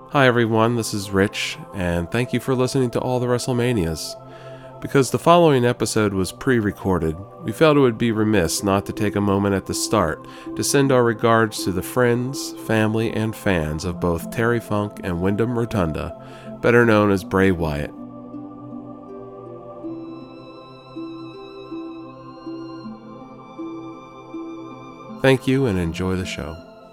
Hi everyone, this is Rich, and thank you for listening to all the WrestleManias. Because the following episode was pre-recorded, we felt it would be remiss not to take a moment at the start to send our regards to the friends, family, and fans of both Terry Funk and Wyndham Rotunda, better known as Bray Wyatt. Thank you and enjoy the show.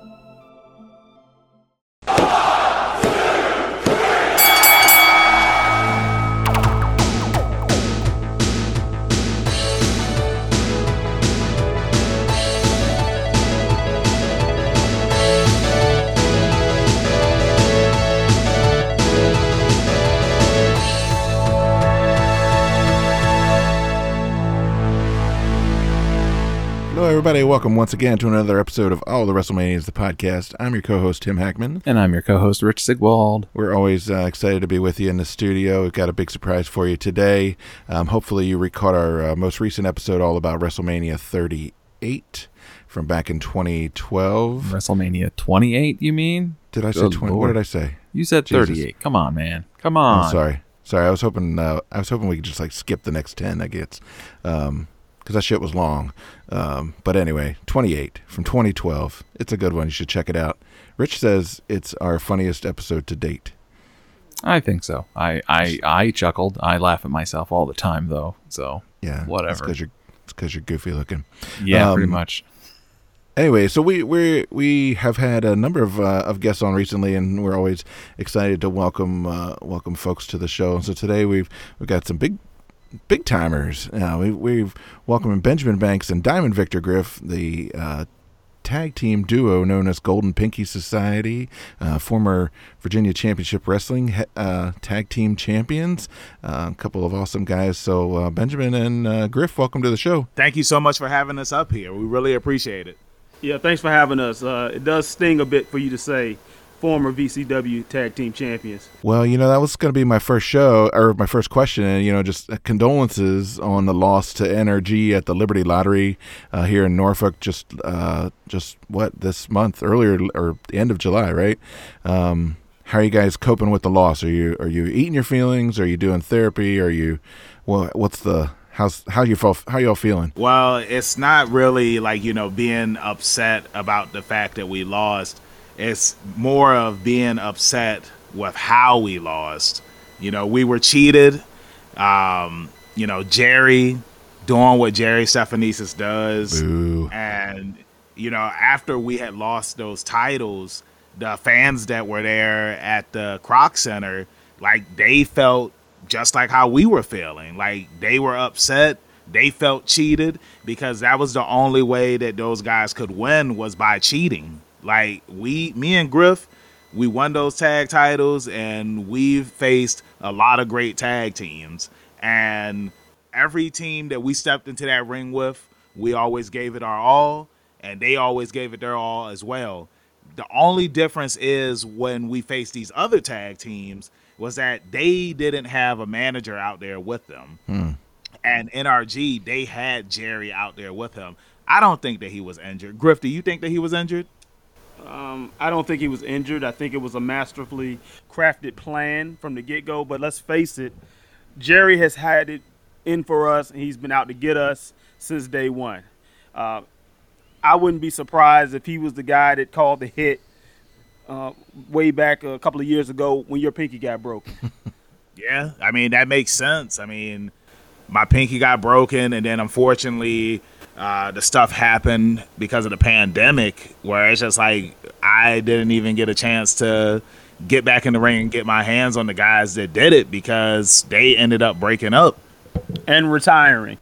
Hello, everybody. Welcome once again to another episode of All the WrestleManias, the podcast. I'm your co-host, Tim Hackman. And I'm your co-host, Rich Sigwald. We're always excited to be with you in the studio. We've got a big surprise for you today. Hopefully you recaught our most recent episode all about WrestleMania 38 from back in 2012. WrestleMania 28, you mean? Did I say 20? What did I say? You said 38. Jesus. Come on, man. Come on. Oh, sorry. I was hoping we could just skip the next 10, I guess. Because that shit was long. But anyway, 28 from 2012. It's a good one. You should check it out. Rich says it's our funniest episode to date. I think so. I chuckled. I laugh at myself all the time, though. So, yeah, whatever. It's because you're goofy looking. Yeah, pretty much. Anyway, so we have had a number of guests on recently, and we're always excited to welcome folks to the show. So today we've got some big timers. We've welcomed Benjamin Banks and Diamond Victor Griff, the tag team duo known as Golden Pinky Society, former Virginia Championship Wrestling tag team champions, a couple of awesome guys. So Benjamin and Griff, welcome to the show. Thank you so much for having us up here. We really appreciate it. Yeah, thanks for having us. It does sting a bit for you to say former VCW tag team champions. Well, that was going to be my first show, or my first question, and just condolences on the loss to NRG at the Liberty Lottery here in Norfolk. Just this month, earlier, or the end of July, right? How are you guys coping with the loss? Are you eating your feelings? Are you doing therapy? How y'all feeling? Well, it's not really being upset about the fact that we lost. It's more of being upset with how we lost. We were cheated. Jerry doing what Jerry Stephanesis does. Boo. And, after we had lost those titles, the fans that were there at the Kroc Center, they felt just like how we were feeling. They were upset. They felt cheated because that was the only way that those guys could win was by cheating. Me and Griff, we won those tag titles, and we've faced a lot of great tag teams. And every team that we stepped into that ring with, we always gave it our all, and they always gave it their all as well. The only difference is when we faced these other tag teams was that they didn't have a manager out there with them. And NRG, they had Jerry out there with him. I don't think that he was injured. Griff, do you think that he was injured? I don't think he was injured. I think it was a masterfully crafted plan from the get-go. But let's face it, Jerry has had it in for us, and he's been out to get us since day one. I wouldn't be surprised if he was the guy that called the hit way back a couple of years ago when your pinky got broken. Yeah, that makes sense. My pinky got broken, and then unfortunately the stuff happened because of the pandemic, where it's just I didn't even get a chance to get back in the ring and get my hands on the guys that did it because they ended up breaking up and retiring.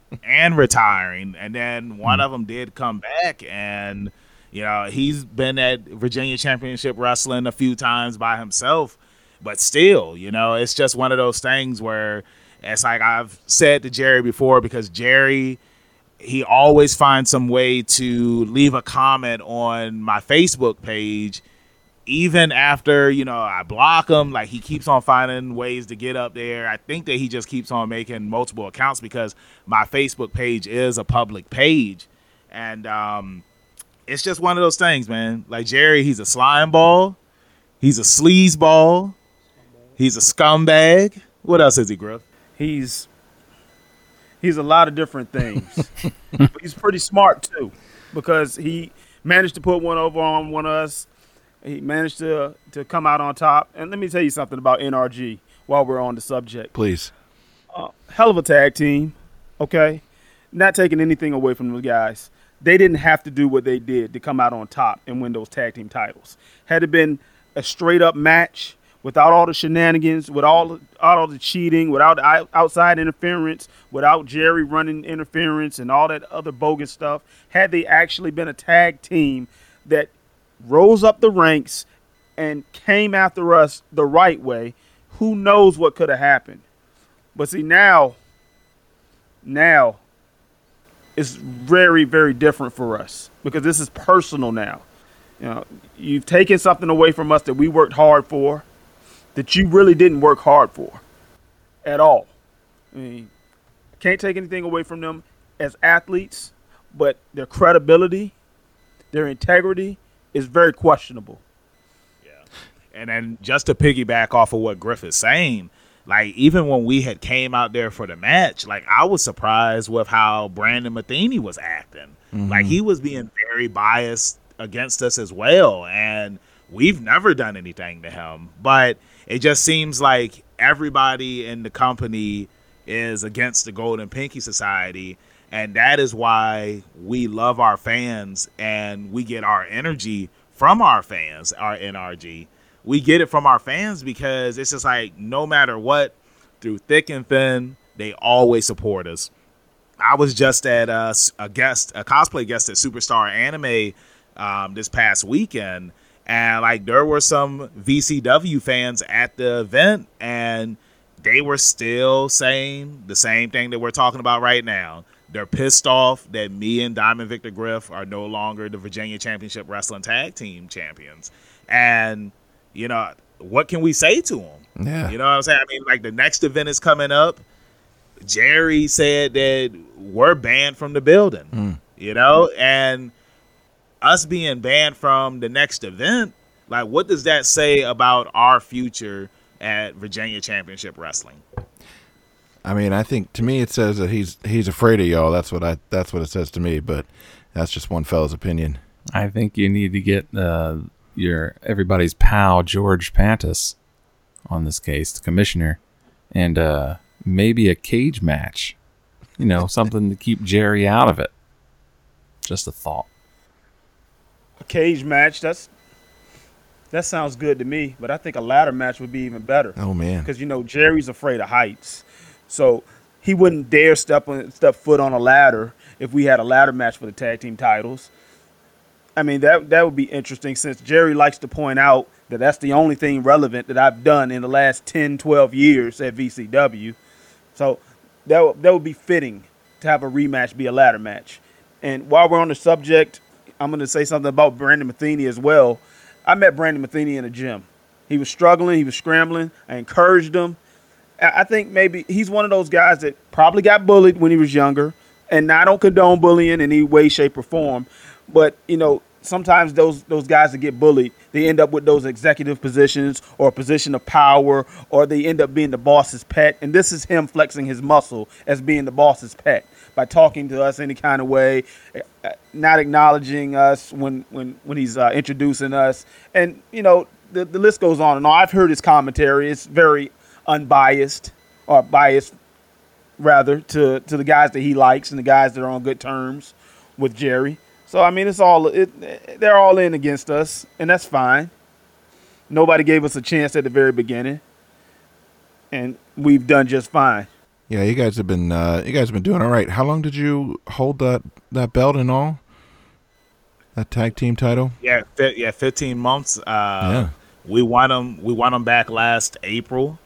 And then one of them did come back, and he's been at Virginia Championship Wrestling a few times by himself, but still, it's just one of those things where it's I've said to Jerry before, because Jerry, he always finds some way to leave a comment on my Facebook page, even after, I block him. He keeps on finding ways to get up there. I think that he just keeps on making multiple accounts because my Facebook page is a public page. And it's just one of those things, man. Jerry, he's a slime ball. He's a sleazeball. He's a scumbag. What else is he, Griff? He's a lot of different things. But he's pretty smart too, because he managed to put one over on one of us. He managed to come out on top. And let me tell you something about NRG while we're on the subject. Please. Hell of a tag team, okay? Not taking anything away from those guys. They didn't have to do what they did to come out on top and win those tag team titles. Had it been a straight-up match without all the shenanigans, without all the cheating, without outside interference, without Jerry running interference and all that other bogus stuff, had they actually been a tag team that rose up the ranks and came after us the right way, who knows what could have happened. But see, now it's very, very different for us because this is personal now. You know, you've taken something away from us that we worked hard for, that you really didn't work hard for at all. I mean, can't take anything away from them as athletes, but their credibility, their integrity is very questionable. Yeah. And then just to piggyback off of what Griff is saying, like, even when we had came out there for the match, like, I was surprised with how Brandon Matheny was acting. Mm-hmm. Like, he was being very biased against us as well. And we've never done anything to him. But it just seems like everybody in the company is against the Golden Pinky Society. And that is why we love our fans and we get our energy from our fans, our NRG. We get it from our fans because it's just like no matter what, through thick and thin, they always support us. I was just at a cosplay guest at Superstar Anime this past weekend, and like there were some VCW fans at the event, and they were still saying the same thing that we're talking about right now. They're pissed off that me and Diamond Victor Griff are no longer the Virginia Championship Wrestling Tag Team champions, and you know, what can we say to them? Yeah. You know what I'm saying? I mean, like, the next event is coming up. Jerry said that we're banned from the building, you know? And us being banned from the next event, like, what does that say about our future at Virginia Championship Wrestling? I mean, I think, to me, it says that he's afraid of y'all. That's what it says to me, but that's just one fella's opinion. I think you need to get everybody's pal George Pantis on this case, the commissioner, and maybe a cage match, you know, something to keep Jerry out of it. Just a thought. A cage match, that sounds good to me, but I think a ladder match would be even better. Oh man, because you know Jerry's afraid of heights, so he wouldn't dare step foot on a ladder if we had a ladder match for the tag team titles. I mean, that would be interesting, since Jerry likes to point out that that's the only thing relevant that I've done in the last 10, 12 years at VCW. So that would be fitting to have a rematch be a ladder match. And while we're on the subject, I'm going to say something about Brandon Matheny as well. I met Brandon Matheny in a gym. He was struggling. He was scrambling. I encouraged him. I think maybe he's one of those guys that probably got bullied when he was younger. And I don't condone bullying in any way, shape, or form. But, you know, sometimes those guys that get bullied, they end up with those executive positions or a position of power, or they end up being the boss's pet. And this is him flexing his muscle as being the boss's pet by talking to us any kind of way, not acknowledging us when he's introducing us. And, you know, the list goes on and on. I've heard his commentary. It's very unbiased, or biased, rather, to the guys that he likes and the guys that are on good terms with Jerry. So, I mean, they're all in against us, and that's fine. Nobody gave us a chance at the very beginning, and we've done just fine. Yeah, you guys have been doing all right. How long did you hold that belt in all? That tag team title? Yeah, 15 months. We won them back last April,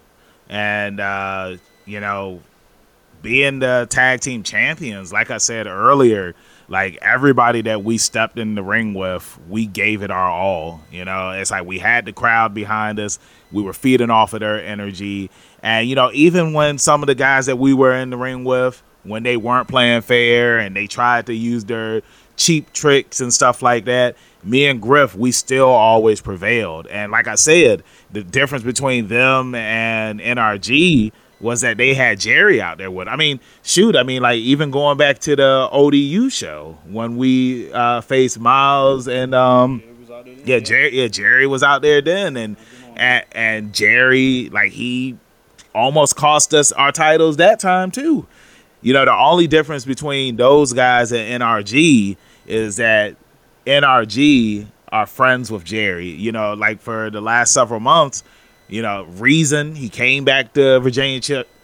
and you know, being the tag team champions, like I said earlier, like everybody that we stepped in the ring with, we gave it our all. You know, it's like we had the crowd behind us. We were feeding off of their energy. And, you know, even when some of the guys that we were in the ring with, when they weren't playing fair and they tried to use their cheap tricks and stuff like that, me and Griff, we still always prevailed. And like I said, the difference between them and NRG was that they had Jerry out there with. I mean, shoot, like even going back to the ODU show when we faced Miles and Jerry was out there then, and Jerry, like, he almost cost us our titles that time too. You know, the only difference between those guys and NRG is that NRG are friends with Jerry. You know, like for the last several months, you know, Reason, he came back to Virginia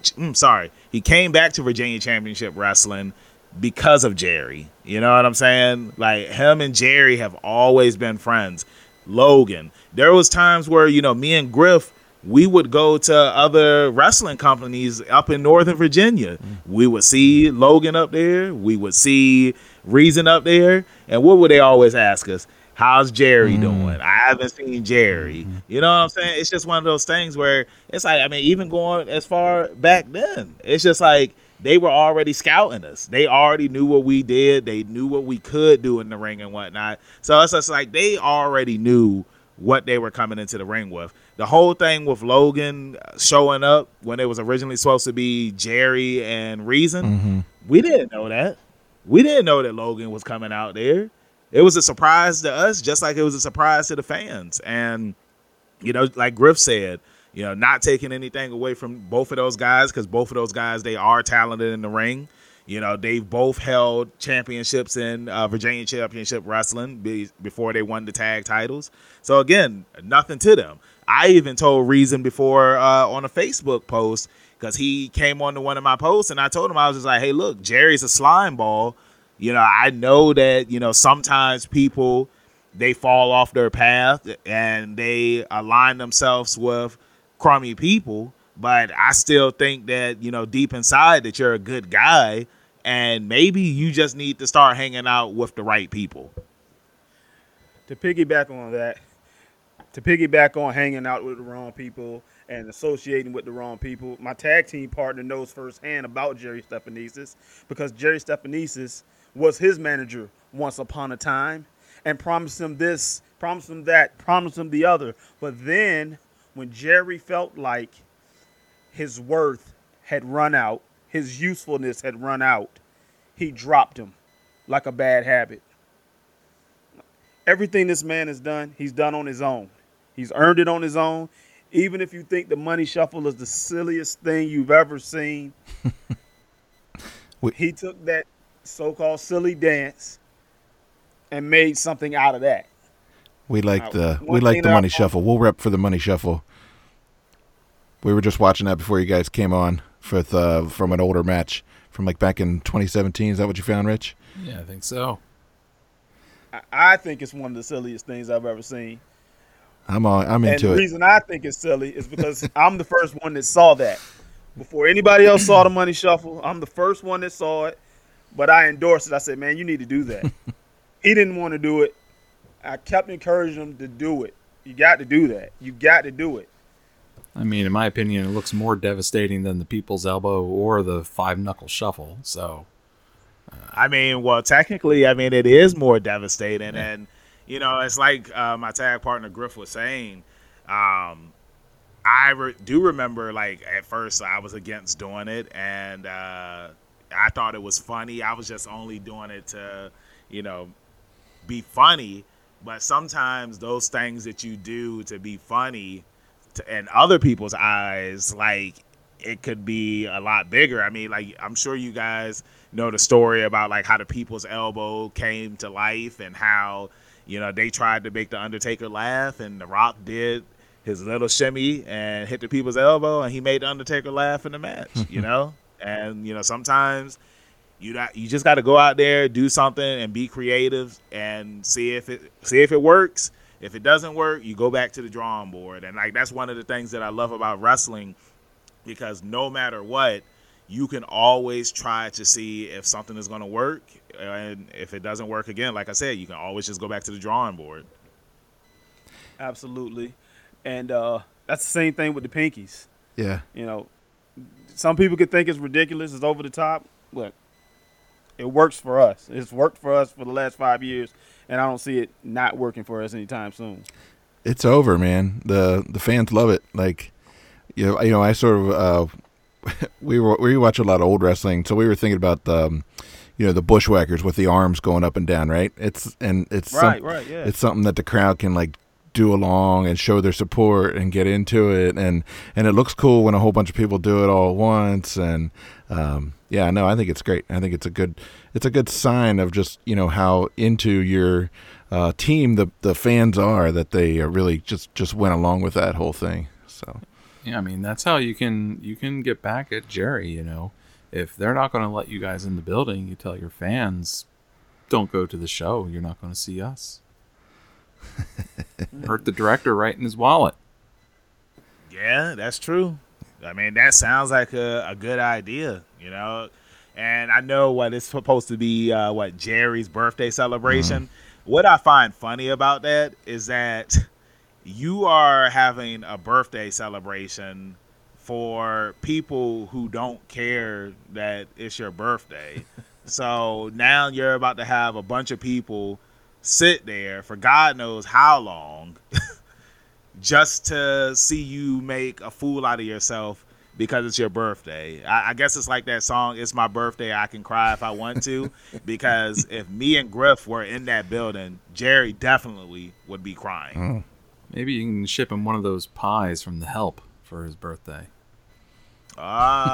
Championship Wrestling because of Jerry. You know what I'm saying? Like, him and Jerry have always been friends. Logan, there was times where, you know, me and Griff, we would go to other wrestling companies up in Northern Virginia. We would see Logan up there. We would see Reason up there. And what would they always ask us? How's Jerry doing? I haven't seen Jerry. You know what I'm saying? It's just one of those things where it's like, I mean, even going as far back then, it's just like they were already scouting us. They already knew what we did. They knew what we could do in the ring and whatnot. So it's just like they already knew what they were coming into the ring with. The whole thing with Logan showing up when it was originally supposed to be Jerry and Reason, we didn't know that. We didn't know that Logan was coming out there. It was a surprise to us, just like it was a surprise to the fans. And, you know, like Griff said, you know, not taking anything away from both of those guys, because both of those guys, they are talented in the ring. You know, they've both held championships in Virginia Championship Wrestling before they won the tag titles. So, again, nothing to them. I even told Reason before on a Facebook post, because he came on to one of my posts, and I told him, I was just like, hey, look, Jerry's a slime ball. You know, I know that, you know, sometimes people, they fall off their path and they align themselves with crummy people. But I still think that, you know, deep inside that you're a good guy, and maybe you just need to start hanging out with the right people. To piggyback on hanging out with the wrong people and associating with the wrong people, my tag team partner knows firsthand about Jerry Stefanesis, because Jerry Stefanesis was his manager once upon a time and promised him this, promised him that, promised him the other. But then when Jerry felt like his worth had run out, his usefulness had run out, he dropped him like a bad habit. Everything this man has done, he's done on his own. He's earned it on his own. Even if you think the money shuffle is the silliest thing you've ever seen, he took that so-called silly dance and made something out of that. We like the money shuffle. We'll rep for the money shuffle. We were just watching that before you guys came on from an older match from like back in 2017. Is that what you found, Rich? Yeah, I think so. I think it's one of the silliest things I've ever seen. I'm into it. And the reason I think it's silly is because I'm the first one that saw that. Before anybody else saw the money shuffle, I'm the first one that saw it. But I endorsed it. I said, man, you need to do that. He didn't want to do it. I kept encouraging him to do it. You got to do that. You got to do it. I mean, in my opinion, it looks more devastating than the People's Elbow or the Five-Knuckle Shuffle. So, I mean, well, technically, I mean, it is more devastating. Yeah. And, you know, it's like my tag partner Griff was saying, I do remember, like, at first I was against doing it, and I thought it was funny. I was just only doing it to, you know, be funny. But sometimes those things that you do to be funny in other people's eyes, like, it could be a lot bigger. I mean, like, I'm sure you guys know the story about, like, how the People's Elbow came to life and how, you know, they tried to make The Undertaker laugh, and The Rock did his little shimmy and hit the People's Elbow, and he made The Undertaker laugh in the match, you know? And, you know, sometimes you just got to go out there, do something, and be creative and see if it works. If it doesn't work, you go back to the drawing board. And, like, that's one of the things that I love about wrestling, because no matter what, you can always try to see if something is going to work. And if it doesn't work again, like I said, you can always just go back to the drawing board. Absolutely. And that's the same thing with the Pinkies. Yeah. You know, some people could think it's ridiculous, it's over the top. Look, It works for us. It's worked for us for the last 5 years, and I don't see it not working for us anytime soon. It's over, man. The fans love it. Like, I sort of we watch a lot of old wrestling, so we were thinking about the the bushwhackers with the arms going up and down, right? It's Right, yeah. It's something that the crowd can like do along and show their support and get into it, and it looks cool when a whole bunch of people do it all at once. And I think it's great. I think it's a good sign of just how into your team the fans are, that they really just went along with that whole thing. So yeah, I mean, that's how you can get back at Jerry. If they're not going to let you guys in the building, you tell your fans, don't go to the show. You're not going to see us. Hurt the director right in his wallet. Yeah, that's true. I mean, that sounds like a good idea, And I know what it's supposed to be, Jerry's birthday celebration. What I find funny about that is that you are having a birthday celebration for people who don't care that it's your birthday. So now you're about to have a bunch of people sit there for God knows how long just to see you make a fool out of yourself because it's your birthday. I guess it's like that song, It's My Birthday, I Can Cry If I Want to, because if me and Griff were in that building, Jerry definitely would be crying. Maybe you can ship him one of those pies from The Help for his birthday. And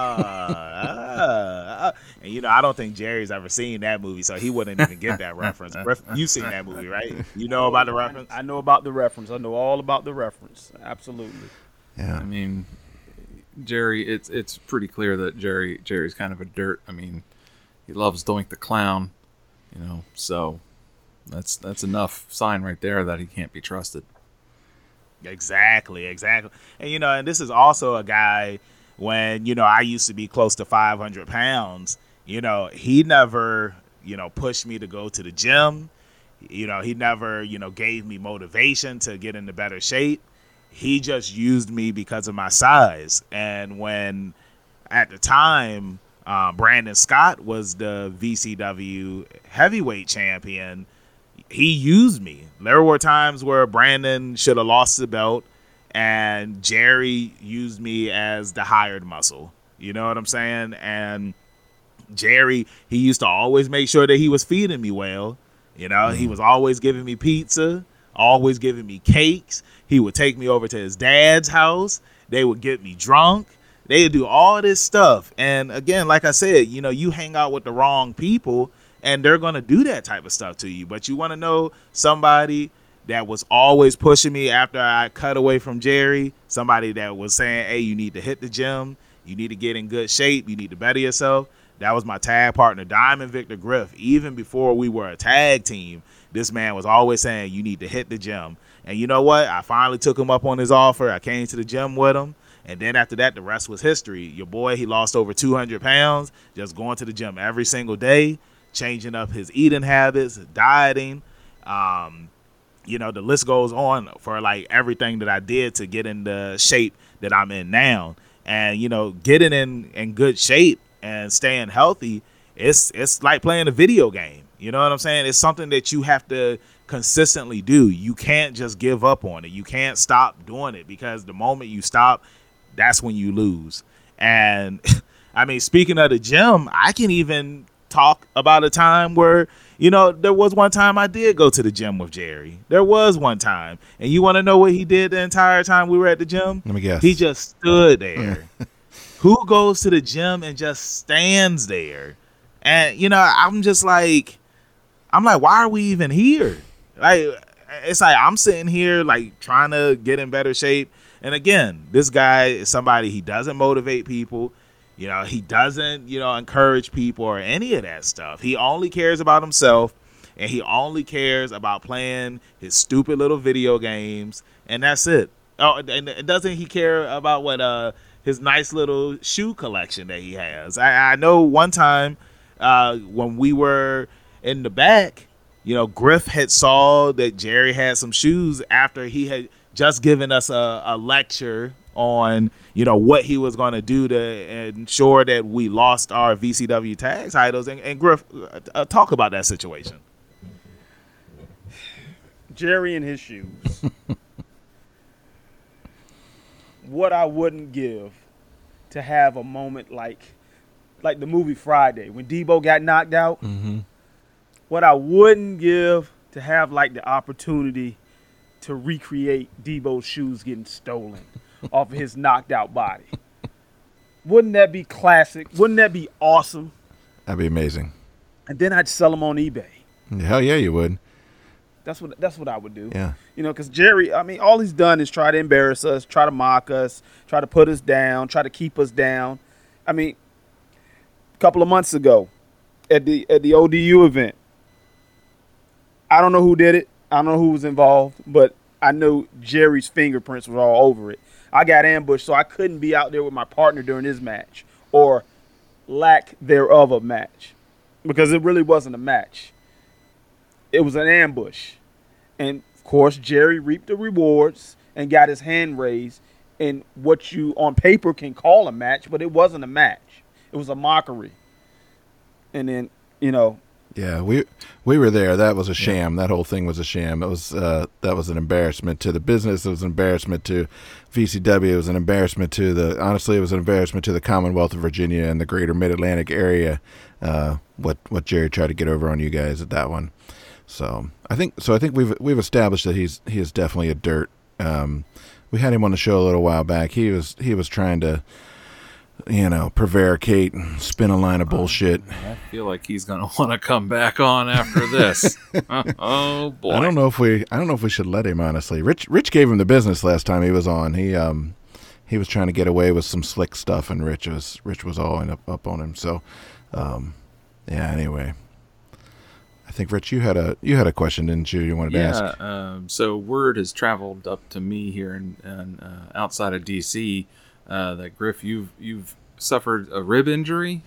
I don't think Jerry's ever seen that movie, so he wouldn't even get that reference. Griff, you seen that movie, right? You know about the reference? I know about the reference. I know all about the reference. Absolutely. Yeah. I mean, Jerry, it's pretty clear that Jerry's kind of a dirt. I mean, he loves Doink the Clown, so that's enough sign right there that he can't be trusted. Exactly. And and this is also a guy, when I used to be close to 500 pounds, he never pushed me to go to the gym. He never gave me motivation to get into better shape. He just used me because of my size. And when at the time Brandon Scott was the VCW heavyweight champion, he used me. There were times where Brandon should have lost the belt, and Jerry used me as the hired muscle. You know what I'm saying? And Jerry, he used to always make sure that he was feeding me well. He was always giving me pizza, always giving me cakes. He would take me over to his dad's house. They would get me drunk. They would do all this stuff. And again, like I said, you hang out with the wrong people, and they're going to do that type of stuff to you. But you want to know somebody that was always pushing me after I cut away from Jerry, somebody that was saying, hey, you need to hit the gym, you need to get in good shape, you need to better yourself. That was my tag partner, Diamond Victor Griff. Even before we were a tag team, this man was always saying, you need to hit the gym. And you know what? I finally took him up on his offer. I came to the gym with him. And then after that, the rest was history. Your boy, he lost over 200 pounds just going to the gym every single day, changing up his eating habits, dieting. The list goes on for like everything that I did to get in the shape that I'm in now. And, getting in good shape and staying healthy, it's like playing a video game. You know what I'm saying? It's something that you have to consistently do. You can't just give up on it. You can't stop doing it, because the moment you stop, that's when you lose. And I mean, speaking of the gym, I can even talk about a time where, there was one time I did go to the gym with Jerry. There was one time. And you want to know what he did the entire time we were at the gym? Let me guess. He just stood there. Who goes to the gym and just stands there? And, I'm like, why are we even here? Like, it's like I'm sitting here like trying to get in better shape. And again, this guy is somebody, he doesn't motivate people. He doesn't, encourage people or any of that stuff. He only cares about himself, and he only cares about playing his stupid little video games, and that's it. Oh, and doesn't he care about what his nice little shoe collection that he has? I know one time when we were in the back, Griff had saw that Jerry had some shoes after he had just given us a lecture on, what he was going to do to ensure that we lost our VCW tag titles. And Griff, talk about that situation. Jerry in his shoes. What I wouldn't give to have a moment like the movie Friday when Debo got knocked out. Mm-hmm. What I wouldn't give to have like the opportunity to recreate Debo's shoes getting stolen off of his knocked out body. Wouldn't that be classic? Wouldn't that be awesome? That'd be amazing. And then I'd sell them on eBay. Hell yeah, you would. That's what I would do. Yeah. Because Jerry, all he's done is try to embarrass us, try to mock us, try to put us down, try to keep us down. A couple of months ago at the ODU event, I don't know who did it. I don't know who was involved, but I know Jerry's fingerprints were all over it. I got ambushed, so I couldn't be out there with my partner during his match or lack thereof a match because it really wasn't a match. It was an ambush. And, of course, Jerry reaped the rewards and got his hand raised in what you on paper can call a match, but it wasn't a match. It was a mockery. And then, Yeah, we were there. That was a sham. That whole thing was a sham. It was that was an embarrassment to the business. It was an embarrassment to VCW. It was an embarrassment to honestly, it was an embarrassment to the Commonwealth of Virginia and the greater Mid-Atlantic area. What Jerry tried to get over on you guys at that one. So I think we've established that he is definitely a dirt. We had him on the show a little while back. He was trying to, prevaricate and spin a line of bullshit. I feel like he's gonna want to come back on after this. Oh boy! I don't know if we should let him. Honestly, Rich gave him the business last time he was on. He was trying to get away with some slick stuff, and Rich was all up on him. So, yeah. Anyway. I think Rich, you had a question, didn't you? You wanted to ask. Yeah. So word has traveled up to me here in outside of DC that Griff, you've suffered a rib injury.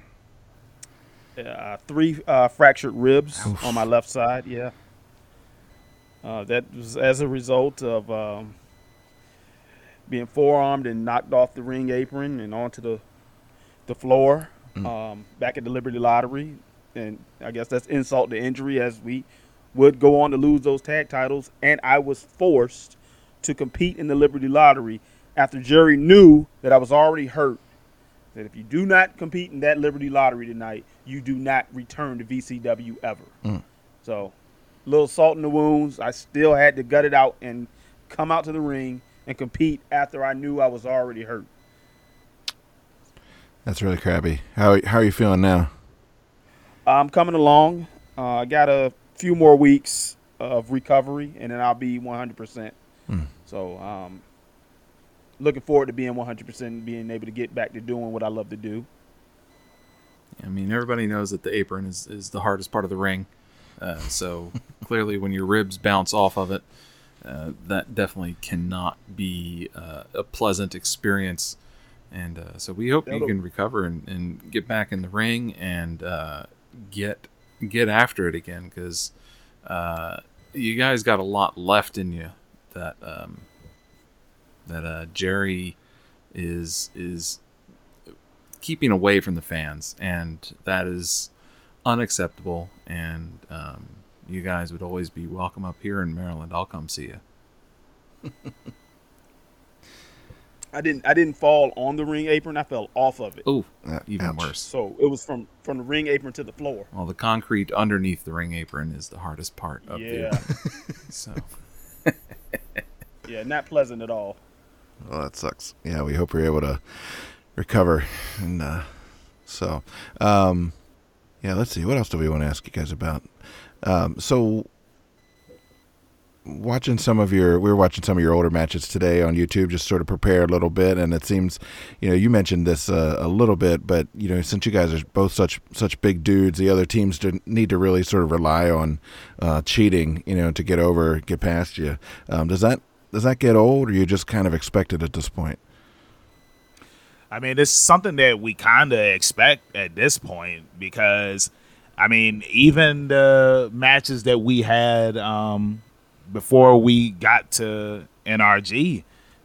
3 fractured ribs on my left side. Yeah. That was as a result of being forearmed and knocked off the ring apron and onto the floor back at the Liberty Lottery. And I guess that's insult to injury as we would go on to lose those tag titles. And I was forced to compete in the Liberty Lottery after Jerry knew that I was already hurt. That if you do not compete in that Liberty Lottery tonight, you do not return to VCW ever. So a little salt in the wounds. I still had to gut it out and come out to the ring and compete after I knew I was already hurt. That's really crappy. How are you feeling now? I'm coming along. I got a few more weeks of recovery, and then I'll be 100%. So looking forward to being 100%, being able to get back to doing what I love to do. I mean, everybody knows that the apron is the hardest part of the ring. So clearly when your ribs bounce off of it, that definitely cannot be a pleasant experience. And so we hope you can recover and get back in the ring and get after it again, because you guys got a lot left in you that Jerry is keeping away from the fans, and that is unacceptable. And you guys would always be welcome up here in Maryland. I'll come see you. I didn't fall on the ring apron. I fell off of it. Oh, even ouch. worse. So it was from the ring apron to the floor. Well, the concrete underneath the ring apron is the hardest part of Yeah. So. Yeah, not pleasant at all. Well, that sucks. Yeah, we hope you're able to recover. And yeah, let's see. What else do we want to ask you guys about? So we were watching some of your older matches today on YouTube, just sort of prepare a little bit. And it seems, you mentioned this a little bit, but since you guys are both such big dudes, the other teams need to really sort of rely on cheating, to get past you. Does that get old, or you just kind of expect it at this point? I mean, it's something that we kind of expect at this point, because, I mean, even the matches that we had before we got to NRG,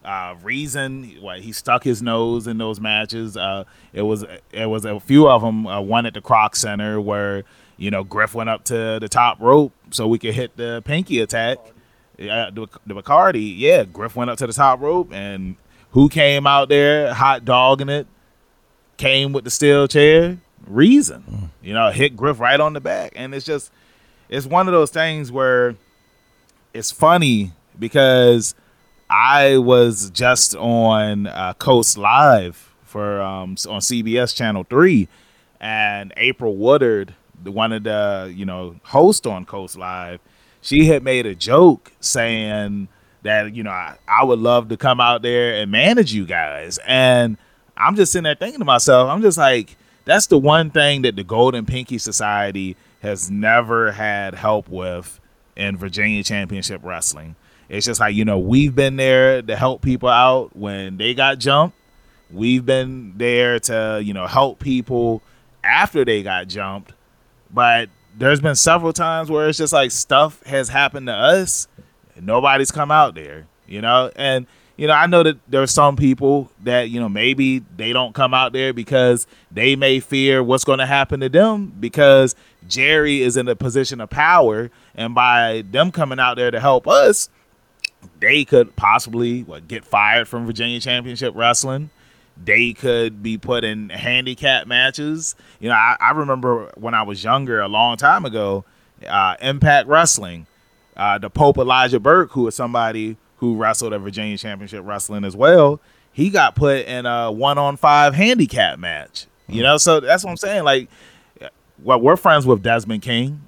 Reason, he stuck his nose in those matches. It was a few of them. One at the Croc Center where Griff went up to the top rope so we could hit the pinky attack. The Bacardi, yeah, Griff went up to the top rope, and who came out there hot dogging it? Came with the steel chair. Reason, hit Griff right on the back, and it's one of those things where it's funny because I was just on Coast Live for on CBS Channel 3, and April Woodard, one of the host on Coast Live, she had made a joke saying that I would love to come out there and manage you guys, and I'm just sitting there thinking to myself, I'm just like, that's the one thing that the Golden Pinky Society has never had help with in Virginia Championship Wrestling. It's just like, we've been there to help people out when they got jumped. We've been there to, help people after they got jumped. But there's been several times where it's just like stuff has happened to us and nobody's come out there, And, I know that there's some people that, maybe they don't come out there because they may fear what's going to happen to them because Jerry is in a position of power. And by them coming out there to help us, they could possibly get fired from Virginia Championship Wrestling. They could be put in handicap matches. I remember when I was younger, a long time ago, Impact Wrestling, the Pope Elijah Burke, who was somebody who wrestled at Virginia Championship Wrestling as well, he got put in a 1-on-5 handicap match. So that's what I'm saying. Like, we're friends with Desmond King.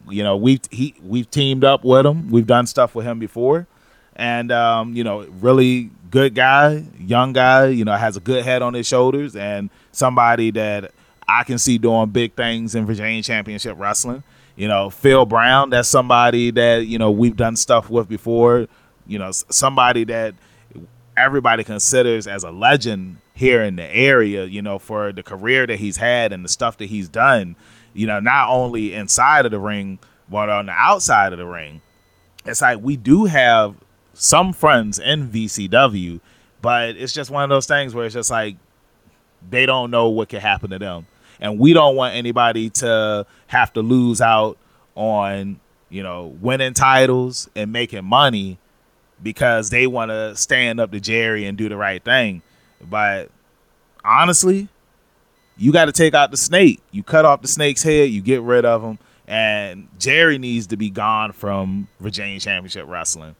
We've teamed up with him. We've done stuff with him before. And, really good guy, young guy, has a good head on his shoulders and somebody that I can see doing big things in Virginia Championship Wrestling. Phil Brown, that's somebody that, we've done stuff with before. Somebody that everybody considers as a legend here in the area, for the career that he's had and the stuff that he's done, not only inside of the ring, but on the outside of the ring. It's like we do have some friends in VCW, but it's just one of those things where it's just like they don't know what could happen to them. And we don't want anybody to have to lose out on, winning titles and making money because they want to stand up to Jerry and do the right thing. But honestly, you got to take out the snake. You cut off the snake's head, you get rid of him, and Jerry needs to be gone from Virginia Championship Wrestling.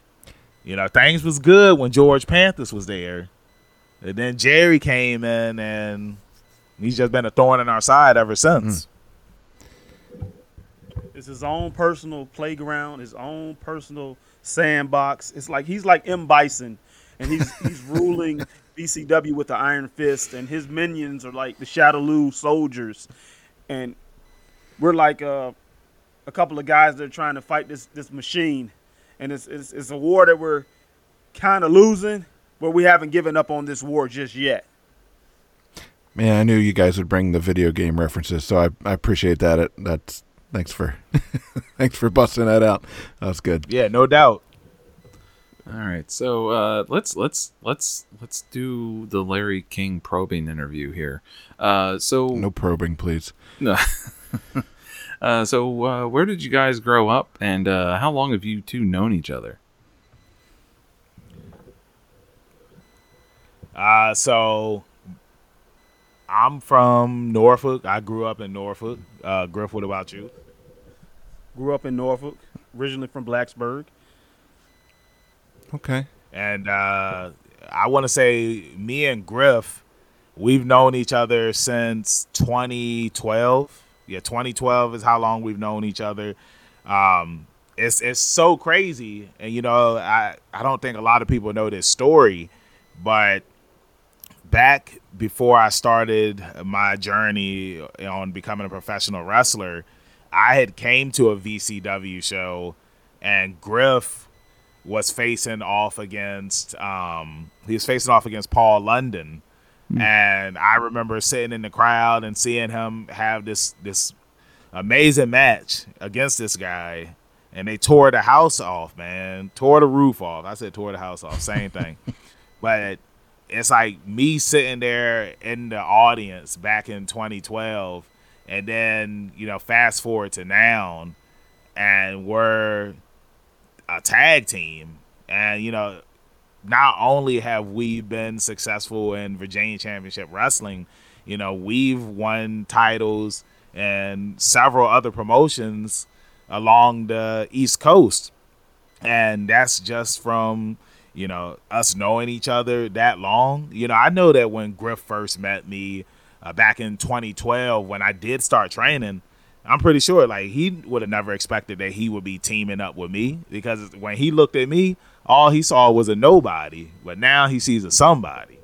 Things was good when George Panthers was there. And then Jerry came in, and he's just been a thorn in our side ever since. It's his own personal playground, his own personal sandbox. It's like he's like M. Bison, and he's ruling BCW with the iron fist, and his minions are like the Shadaloo soldiers, and we're like a couple of guys that are trying to fight this machine, and it's a war that we're kind of losing, but we haven't given up on this war just yet. Man, I knew you guys would bring the video game references, so I appreciate that. Thanks for thanks for busting that out. That was good. Yeah, no doubt. All right, so let's do the Larry King probing interview here. No probing, please. No. So where did you guys grow up, and how long have you two known each other? So I'm from Norfolk. I grew up in Norfolk. Griff, what about you? Grew up in Norfolk, originally from Blacksburg. Okay. And I want to say me and Griff, we've known each other since 2012. Yeah, 2012 is how long we've known each other. It's so crazy. And, I don't think a lot of people know this story, but back before I started my journey on becoming a professional wrestler, I had came to a VCW show, and Griff was facing off against Paul London. And I remember sitting in the crowd and seeing him have this amazing match against this guy, and they tore the house off, man. Tore the roof off. I said tore the house off, same thing. But it's like me sitting there in the audience back in 2012, and then, fast forward to now, and we're a tag team. And, not only have we been successful in Virginia Championship Wrestling, we've won titles and several other promotions along the East Coast. And that's just from, us knowing each other that long. I know that when Griff first met me back in 2012, when I did start training, I'm pretty sure like he would have never expected that he would be teaming up with me, because when he looked at me, all he saw was a nobody, but now he sees a somebody.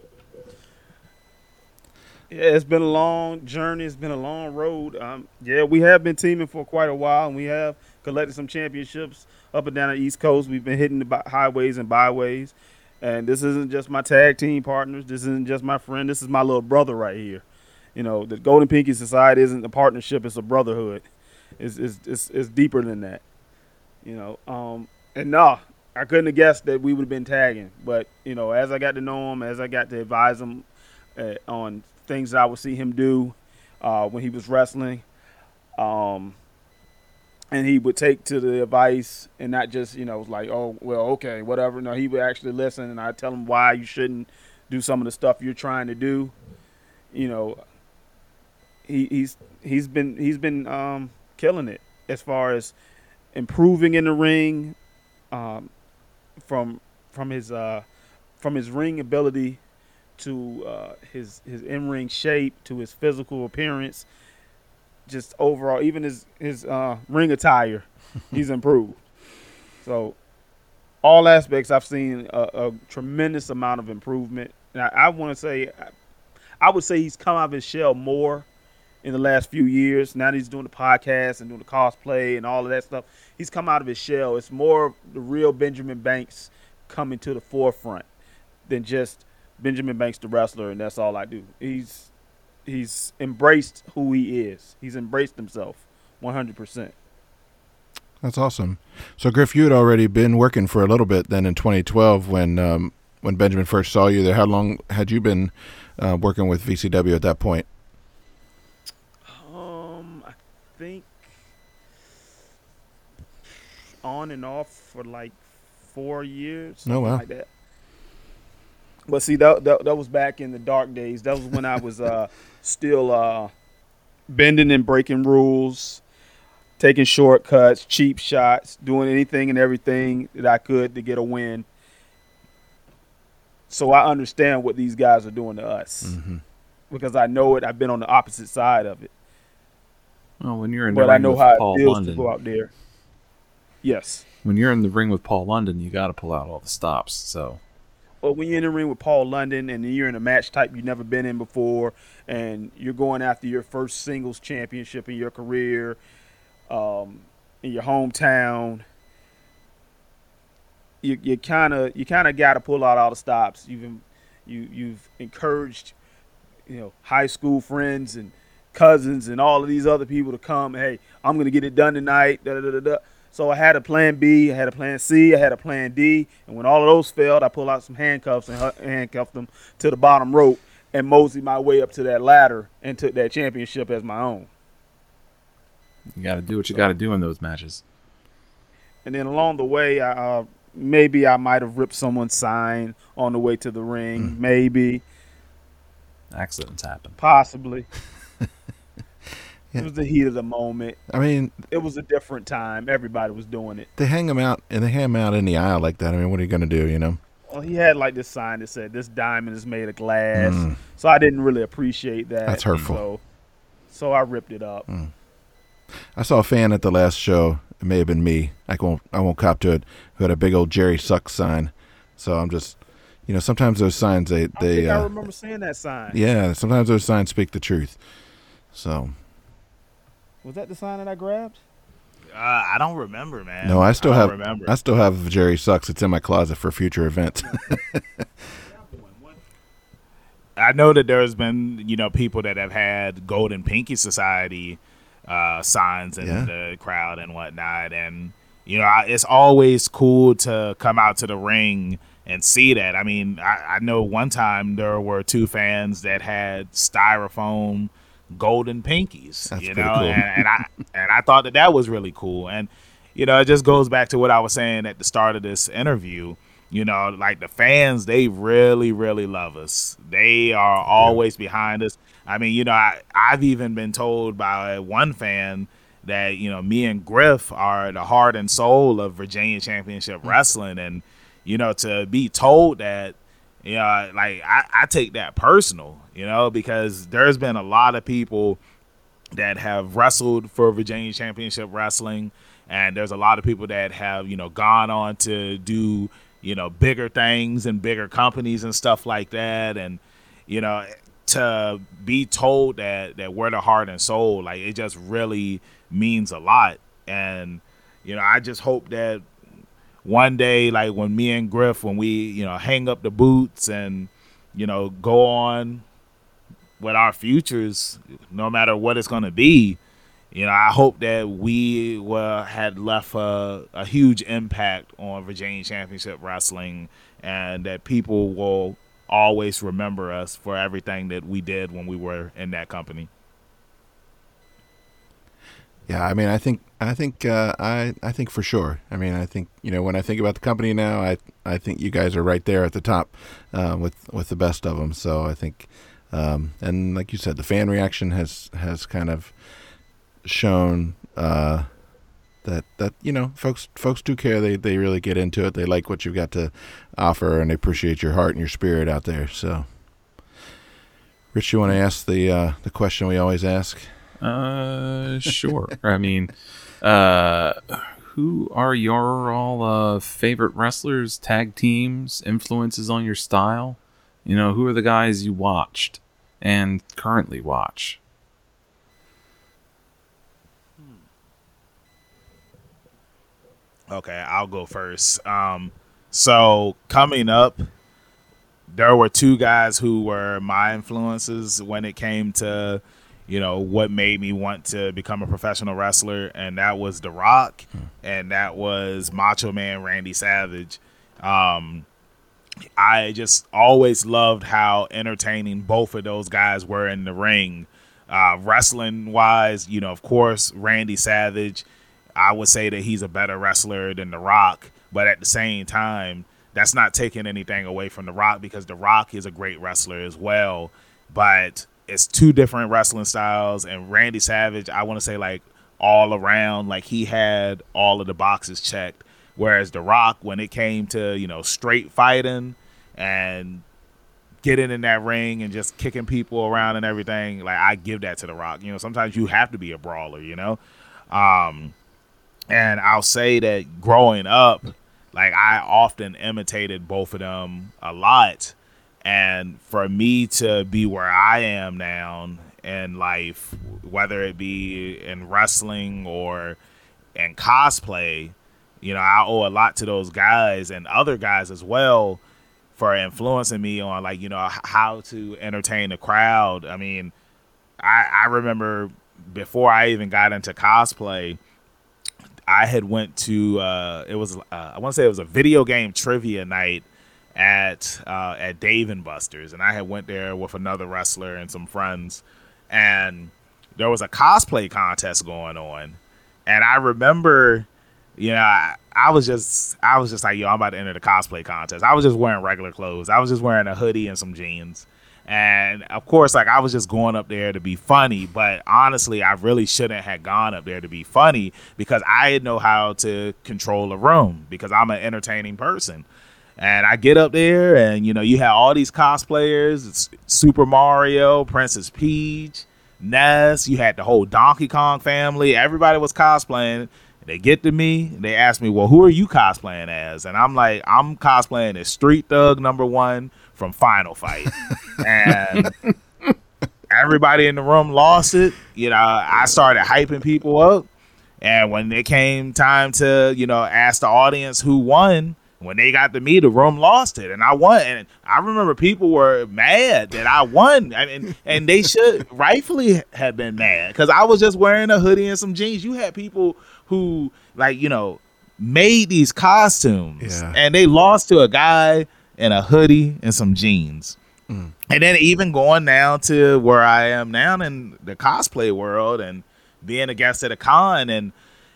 Yeah, it's been a long journey. It's been a long road. We have been teaming for quite a while, and we have collected some championships up and down the East Coast. We've been hitting the highways and byways, and this isn't just my tag team partners. This isn't just my friend. This is my little brother right here. The Golden Pinky Society isn't a partnership; it's a brotherhood. It's deeper than that. And no, I couldn't have guessed that we would have been tagging. But as I got to know him, as I got to advise him on things that I would see him do when he was wrestling, and he would take to the advice and not just like, oh well, okay, whatever. No, he would actually listen, and I'd tell him why you shouldn't do some of the stuff you're trying to do. He's been killing it as far as improving in the ring, from his ring ability to his in-ring shape to his physical appearance, just overall, even his ring attire, he's improved. So all aspects, I've seen a tremendous amount of improvement. And I want to say, I would say he's come out of his shell more in the last few years. Now that he's doing the podcast and doing the cosplay and all of that stuff, he's come out of his shell. It's more the real Benjamin Banks coming to the forefront than just Benjamin Banks the wrestler, and that's all I do. He's embraced who he is. He's embraced himself 100%. That's awesome. So, Griff, you had already been working for a little bit then in 2012 when Benjamin first saw you there. How long had you been working with VCW at that point? I think on and off for like 4 years. Something like that. But see, that was back in the dark days. That was when I was still bending and breaking rules, taking shortcuts, cheap shots, doing anything and everything that I could to get a win. So I understand what these guys are doing to us, because I know it. I've been on the opposite side of it. Well, when you're in the but I ring know with how Paul it feels London, to go out there. Yes. When you're in the ring with Paul London, you got to pull out all the stops. So. Well, when you're in the ring with Paul London and you're in a match type you've never been in before, and you're going after your first singles championship in your career, in your hometown, you kind of got to pull out all the stops. You've encouraged, high school friends and cousins and all of these other people to come. Hey, I'm gonna get it done tonight. Da, da, da, da. So I had a plan B, I had a plan C, I had a plan D, and when all of those failed, I pulled out some handcuffs and handcuffed them to the bottom rope and moseyed my way up to that ladder and took that championship as my own. You got to do what you got to do in those matches. And then along the way, maybe I might have ripped someone's sign on the way to the ring. Maybe. Accidents happen. Possibly. Yeah. It was the heat of the moment. I mean, it was a different time. Everybody was doing it. They hang them out, and they hang them out in the aisle like that. I mean, what are you going to do, Well, he had like this sign that said, "This diamond is made of glass." So I didn't really appreciate that. That's hurtful. So I ripped it up. I saw a fan at the last show. It may have been me. I won't cop to it. Who had a big old Jerry Sucks sign. So I'm just, sometimes those signs I remember seeing that sign. Yeah, sometimes those signs speak the truth. So. Was that the sign that I grabbed? I don't remember, man. No, I still have Jerry Sucks. It's in my closet for future events. I know that there's been, people that have had Golden Pinky Society signs in the crowd and whatnot, and you know, it's always cool to come out to the ring and see that. I mean, I know one time there were 2 fans that had styrofoam golden pinkies. That's you pretty know, cool. and I thought that was really cool. And you know, it just goes back to what I was saying at the start of this interview. You know, like the fans, they really, really love us. They are always behind us. I mean, you know, I've even been told by one fan that, you know, me and Griff are the heart and soul of Virginia Championship Wrestling. And, you know, to be told that, you know, like I take that personal, you know, because there's been a lot of people that have wrestled for Virginia Championship Wrestling. And there's a lot of people that have, you know, gone on to do, you know, bigger things and bigger companies and stuff like that. And, you know, to be told that we're the heart and soul, like, it just really means a lot. And, you know, I just hope that one day, like when me and Griff, when we, you know, hang up the boots and, you know, go on with our futures, no matter what it's going to be, you know, I hope that we had left a huge impact on Virginia Championship Wrestling, and that people will always remember us for everything that we did when we were in that company. Yeah, I mean, I think for sure. I mean, I think, you know, when I think about the company now, I think you guys are right there at the top with the best of them. So I think, and like you said, the fan reaction has kind of shown that you know, folks do care. They really get into it. They like what you've got to offer, and they appreciate your heart and your spirit out there. So, Rich, you want to ask the question we always ask? Sure. I mean, who are your all favorite wrestlers, tag teams, influences on your style? You know, who are the guys you watched and currently watch? Okay, I'll go first. So coming up, there were 2 guys who were my influences when it came to, you know, what made me want to become a professional wrestler, and that was The Rock, and that was Macho Man Randy Savage. I just always loved how entertaining both of those guys were in the ring. Wrestling wise, you know, of course, Randy Savage, I would say that he's a better wrestler than The Rock, but at the same time, that's not taking anything away from The Rock, because The Rock is a great wrestler as well. But it's 2 different wrestling styles, and Randy Savage, I want to say, like, all around, like, he had all of the boxes checked, whereas The Rock, when it came to, you know, straight fighting and getting in that ring and just kicking people around and everything, like, I give that to The Rock. You know, sometimes you have to be a brawler, you know. And I'll say that growing up, like, I often imitated both of them a lot. And for me to be where I am now in life, whether it be in wrestling or in cosplay, you know, I owe a lot to those guys and other guys as well for influencing me on, like, you know, how to entertain the crowd. I mean, I remember before I even got into cosplay, I had went to I want to say it was a video game trivia night at Dave and Buster's, and I had went there with another wrestler and some friends, and there was a cosplay contest going on, and I remember, you know, I was just like, yo, I'm about to enter the cosplay contest. I was just wearing regular clothes. I was just wearing a hoodie and some jeans. And of course, like, I was just going up there to be funny, but honestly, I really shouldn't have gone up there to be funny, because I know how to control a room, because I'm an entertaining person. And I get up there, and, you know, you have all these cosplayers. It's Super Mario, Princess Peach, Ness. You had the whole Donkey Kong family. Everybody was cosplaying. They get to me, they ask me, well, who are you cosplaying as? And I'm like, I'm cosplaying as Street Thug #1 from Final Fight. And everybody in the room lost it. You know, I started hyping people up. And when it came time to, you know, ask the audience who won, when they got to me, the room lost it, and I won. And I remember people were mad that I won. I mean, and they should rightfully have been mad, because I was just wearing a hoodie and some jeans. You had people who, like, you know, made these costumes, Yeah. and they lost to a guy in a hoodie and some jeans. And then even going down to where I am now in the cosplay world and being a guest at a con, and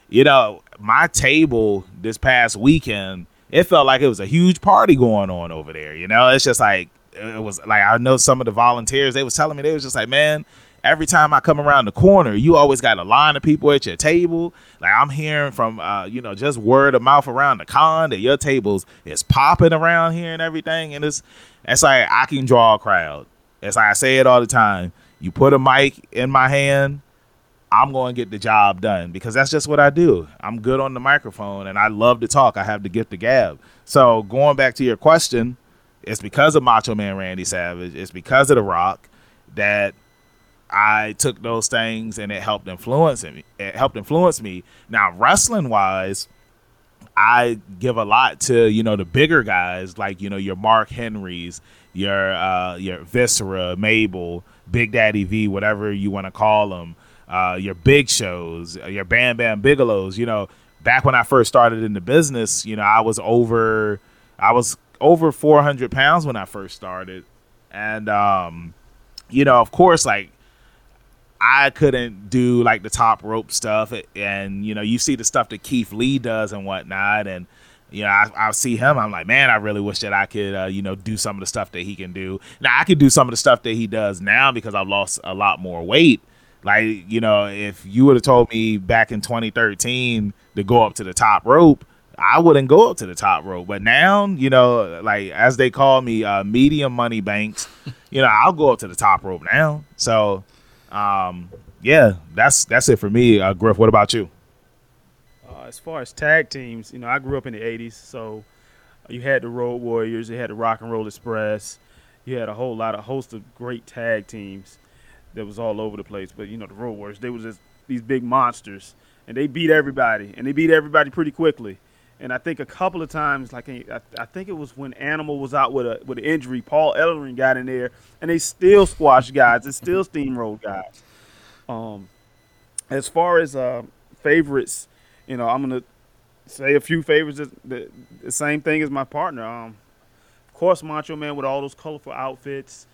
my table this past weekend, it felt like it was a huge party going on over there. It's just like, it was like, I know some of the volunteers, they was telling me, they was just like, man, every time I come around the corner, you always got a line of people at your table. Like, I'm hearing from, just word of mouth around the con that your tables is popping around here and everything. And it's like, I can draw a crowd. It's like I say it all the time. You put a mic in my hand, I'm going to get the job done, because that's just what I do. I'm good on the microphone, and I love to talk. I have the gift of gab. So going back to your question, it's because of Macho Man Randy Savage. It's because of The Rock that I took those things, and it helped influence me. Now, wrestling wise, I give a lot to the bigger guys, like your Mark Henrys, your Viscera, Mabel, Big Daddy V, whatever you want to call them, your Big Shows, your Bam Bam Bigelows. Back when I first started in the business, I was over 400 pounds when I first started, and of course, like, I couldn't do like the top rope stuff, and you see the stuff that Keith Lee does and whatnot, and I see him, I'm like, man, I really wish that I could do some of the stuff that he can do. Now I could do some of the stuff that he does now because I've lost a lot more weight. Like, if you would have told me back in 2013 to go up to the top rope, I wouldn't go up to the top rope. But now, like, as they call me, medium money banks, I'll go up to the top rope now. So yeah, that's it for me. Griff, what about you? As far as tag teams, I grew up in the 80s, so you had the Road Warriors, you had the Rock and Roll Express, you had a host of great tag teams that was all over the place. But the Road Warriors, they was just these big monsters, and they beat everybody, pretty quickly. And I think a couple of times, like I think it was when Animal was out with an injury, Paul Ellering got in there, and they still squashed guys, and still steamrolled guys. As far as favorites, I'm gonna say a few favorites. The same thing as my partner. Of course, Macho Man with all those colorful outfits,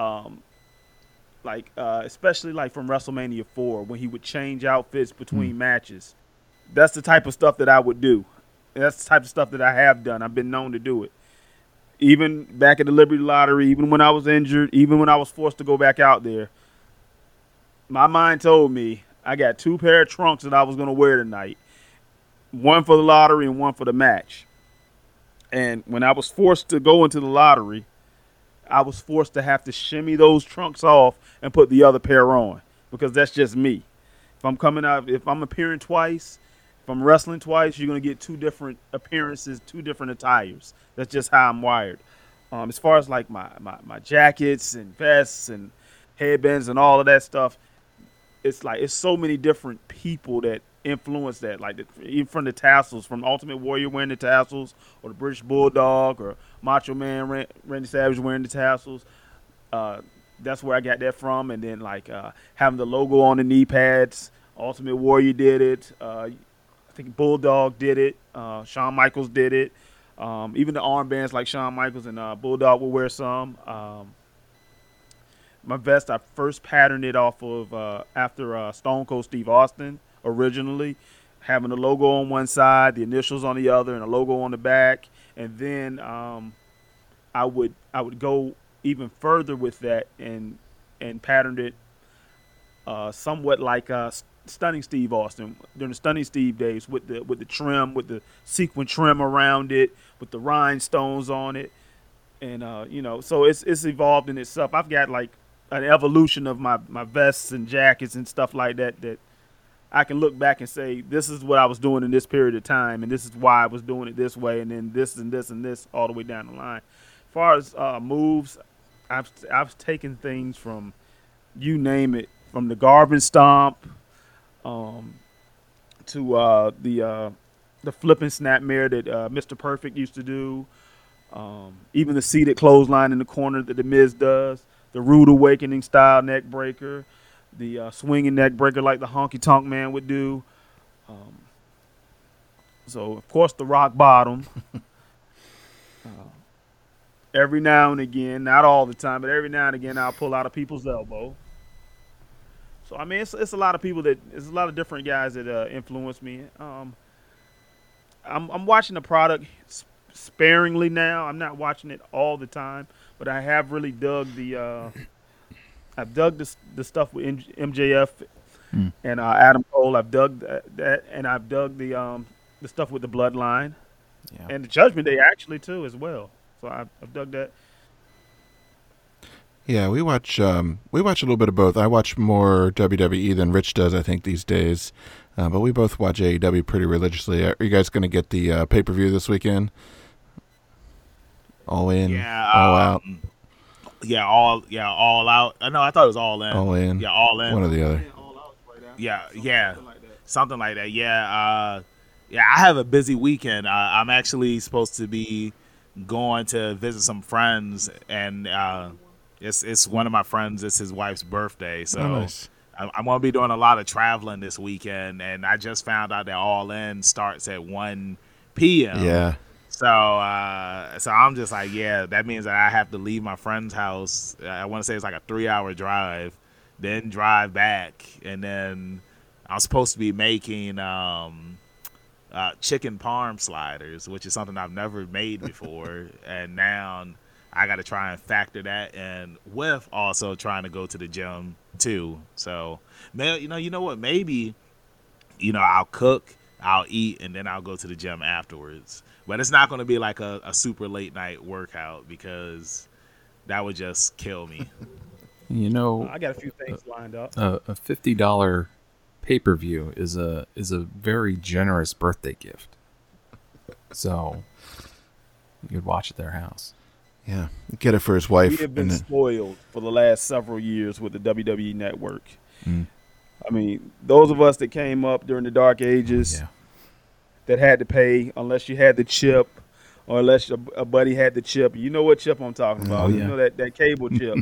especially like from WrestleMania 4 when he would change outfits between matches. That's the type of stuff that I would do. That's the type of stuff that I have done. I've been known to do it. Even back at the Liberty Lottery, even when I was injured, even when I was forced to go back out there, my mind told me I got 2 pair of trunks that I was going to wear tonight. One for the lottery and one for the match. And when I was forced to go into the lottery, I was forced to have to shimmy those trunks off and put the other pair on, because that's just me. If I'm coming out, if I'm appearing twice, if I'm wrestling twice, you're going to get 2 different appearances, 2 different attires. That's just how I'm wired. As far as like my jackets and vests and headbands and all of that stuff, it's so many different people that influence that. Like even from the tassels, from Ultimate Warrior wearing the tassels, or the British Bulldog, or Macho Man Randy Savage wearing the tassels. That's where I got that from. And then having the logo on the knee pads. Ultimate Warrior did it. I think Bulldog did it. Shawn Michaels did it. Even the armbands, like Shawn Michaels and Bulldog will wear some. My vest, I first patterned it off of after Stone Cold Steve Austin originally, having the logo on one side, the initials on the other, and a logo on the back. And then I would go even further with that and patterned it somewhat like Stunning Steve Austin during the Stunning Steve days, with the trim, with the sequin trim around it, with the rhinestones on it, and so it's evolved in itself. I've got like an evolution of my vests and jackets and stuff like that I can look back and say, this is what I was doing in this period of time, and this is why I was doing it this way, and then this and this and this all the way down the line. As far as moves, I've taken things from, you name it, from the Garvin Stomp to the flipping snapmare that Mr. Perfect used to do, even the seated clothesline in the corner that The Miz does, the Rude Awakening style neck breaker, the swinging neck breaker like the Honky Tonk Man would do. So of course the rock bottom. Every now and again, not all the time, but every now and again, I'll pull out a people's elbow. So I mean, it's a lot of people it's a lot of different guys that influence me. I'm watching the product sparingly now. I'm not watching it all the time, but I have really dug I've dug the stuff with MJF and Adam Cole. I've dug that, and I've dug the stuff with the Bloodline and the Judgment Day actually too as well. So I've dug that. Yeah, we watch a little bit of both. I watch more WWE than Rich does, I think, these days. But we both watch AEW pretty religiously. Are you guys going to get the pay-per-view this weekend? All in, all out. Yeah, all out. No, I thought it was all in. All in. Yeah, all in. One or the other. Yeah, something like that. Yeah, I have a busy weekend. I'm actually supposed to be going to visit some friends, and it's one of my friends. It's his wife's birthday, so nice. I'm going to be doing a lot of traveling this weekend. And I just found out that All In starts at 1 p.m. Yeah. So I'm just like, yeah, that means that I have to leave my friend's house. I want to say it's like a 3-hour drive, then drive back, and then I'm supposed to be making chicken parm sliders, which is something I've never made before, and now I got to try and factor that in with also trying to go to the gym too. So, man, you know what? Maybe, I'll cook, I'll eat, and then I'll go to the gym afterwards. But it's not going to be like a super late night workout because that would just kill me. I got a few things lined up. A $50 pay-per-view is a very generous birthday gift. So you could watch at their house. Yeah, get it for his wife. We have been spoiled for the last several years with the WWE Network. I mean, those of us that came up during the Dark Ages that had to pay unless you had the chip or unless a buddy had the chip. You know what chip I'm talking about. You know that cable chip.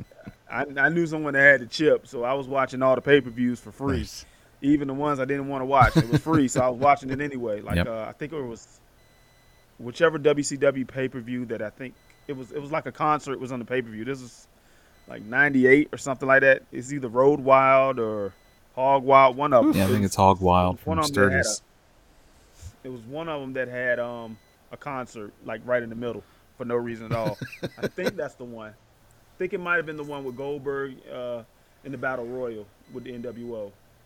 I knew someone that had the chip, so I was watching all the pay-per-views for free. Nice. Even the ones I didn't want to watch. It was free, so I was watching it anyway. I think it was whichever WCW pay-per-view that I think it was like a concert was on the pay-per-view. This is like 98 or something like that. It's either Road Wild or Hog Wild, one of them. Yeah, I think it's Hog Wild from Sturgis. It was one of them that had a concert like right in the middle for no reason at all. I think that's the one. I think it might have been the one with Goldberg in the Battle Royal with the NWO.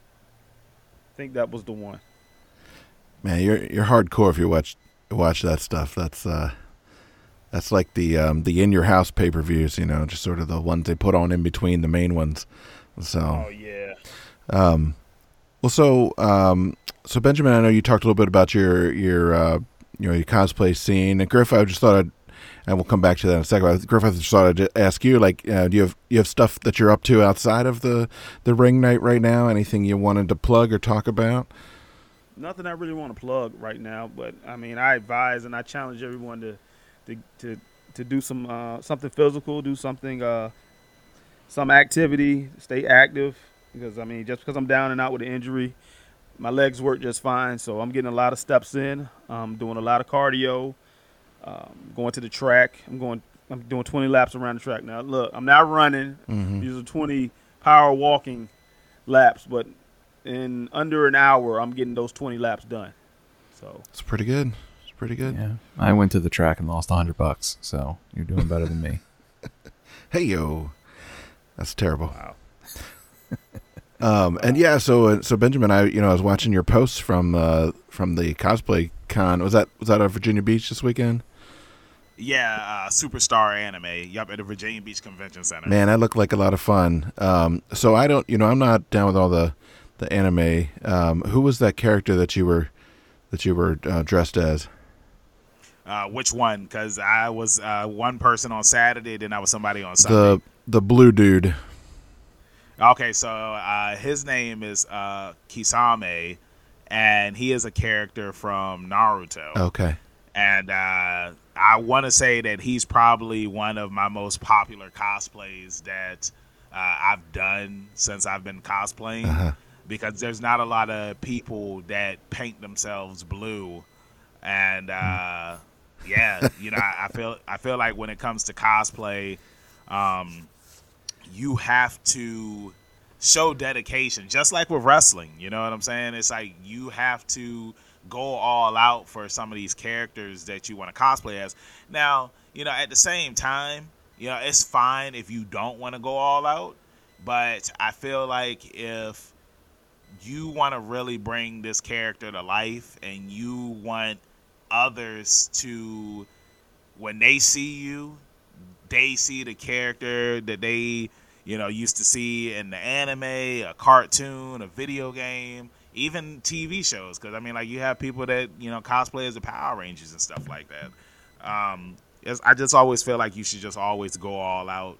I think that was the one. Man, you're hardcore if you watch that stuff. That's like the in your house pay-per-views, just sort of the ones they put on in between the main ones. So. Oh yeah. So Benjamin, I know you talked a little bit about your cosplay scene. And Griff, I just thought and we'll come back to that in a second. Griff, I just thought I'd ask you, do you have stuff that you're up to outside of the ring night right now? Anything you wanted to plug or talk about? Nothing I really want to plug right now, but I mean, I advise and I challenge everyone to do something physical, do something, some activity, stay active. Because I mean, just because I'm down and out with an injury, my legs work just fine. So I'm getting a lot of steps in. I'm doing a lot of cardio. Going to the track. I'm doing 20 laps around the track now. Look, I'm not running. These are 20 power walking laps, but in under an hour, I'm getting those 20 laps done. So it's pretty good. It's pretty good. Yeah, I went to the track and lost $100, so you're doing better than me. Hey yo, that's terrible. Wow. And yeah, so Benjamin, I was watching your posts from the cosplay con. Was that at Virginia Beach this weekend? Yeah, Superstar Anime. Yup, at the Virginia Beach Convention Center. Man, that looked like a lot of fun. So I don't, I'm not down with all the anime. Who was that character that you were dressed as? Which one? Because I was one person on Saturday, then I was somebody on Sunday. The blue dude. Okay, so his name is Kisame, and he is a character from Naruto. Okay. And I want to say that he's probably one of my most popular cosplays that I've done since I've been cosplaying, because there's not a lot of people that paint themselves blue And yeah, I feel like when it comes to cosplay, you have to show dedication, just like with wrestling. You know what I'm saying? It's like you have to go all out for some of these characters that you want to cosplay as. Now, at the same time, it's fine if you don't want to go all out, but I feel like if you want to really bring this character to life and you want others to, when they see you, they see the character that they used to see in the anime, a cartoon, a video game, even TV shows. Because I mean, like, you have people that cosplay as the Power Rangers and stuff like that. I just always feel like you should just always go all out.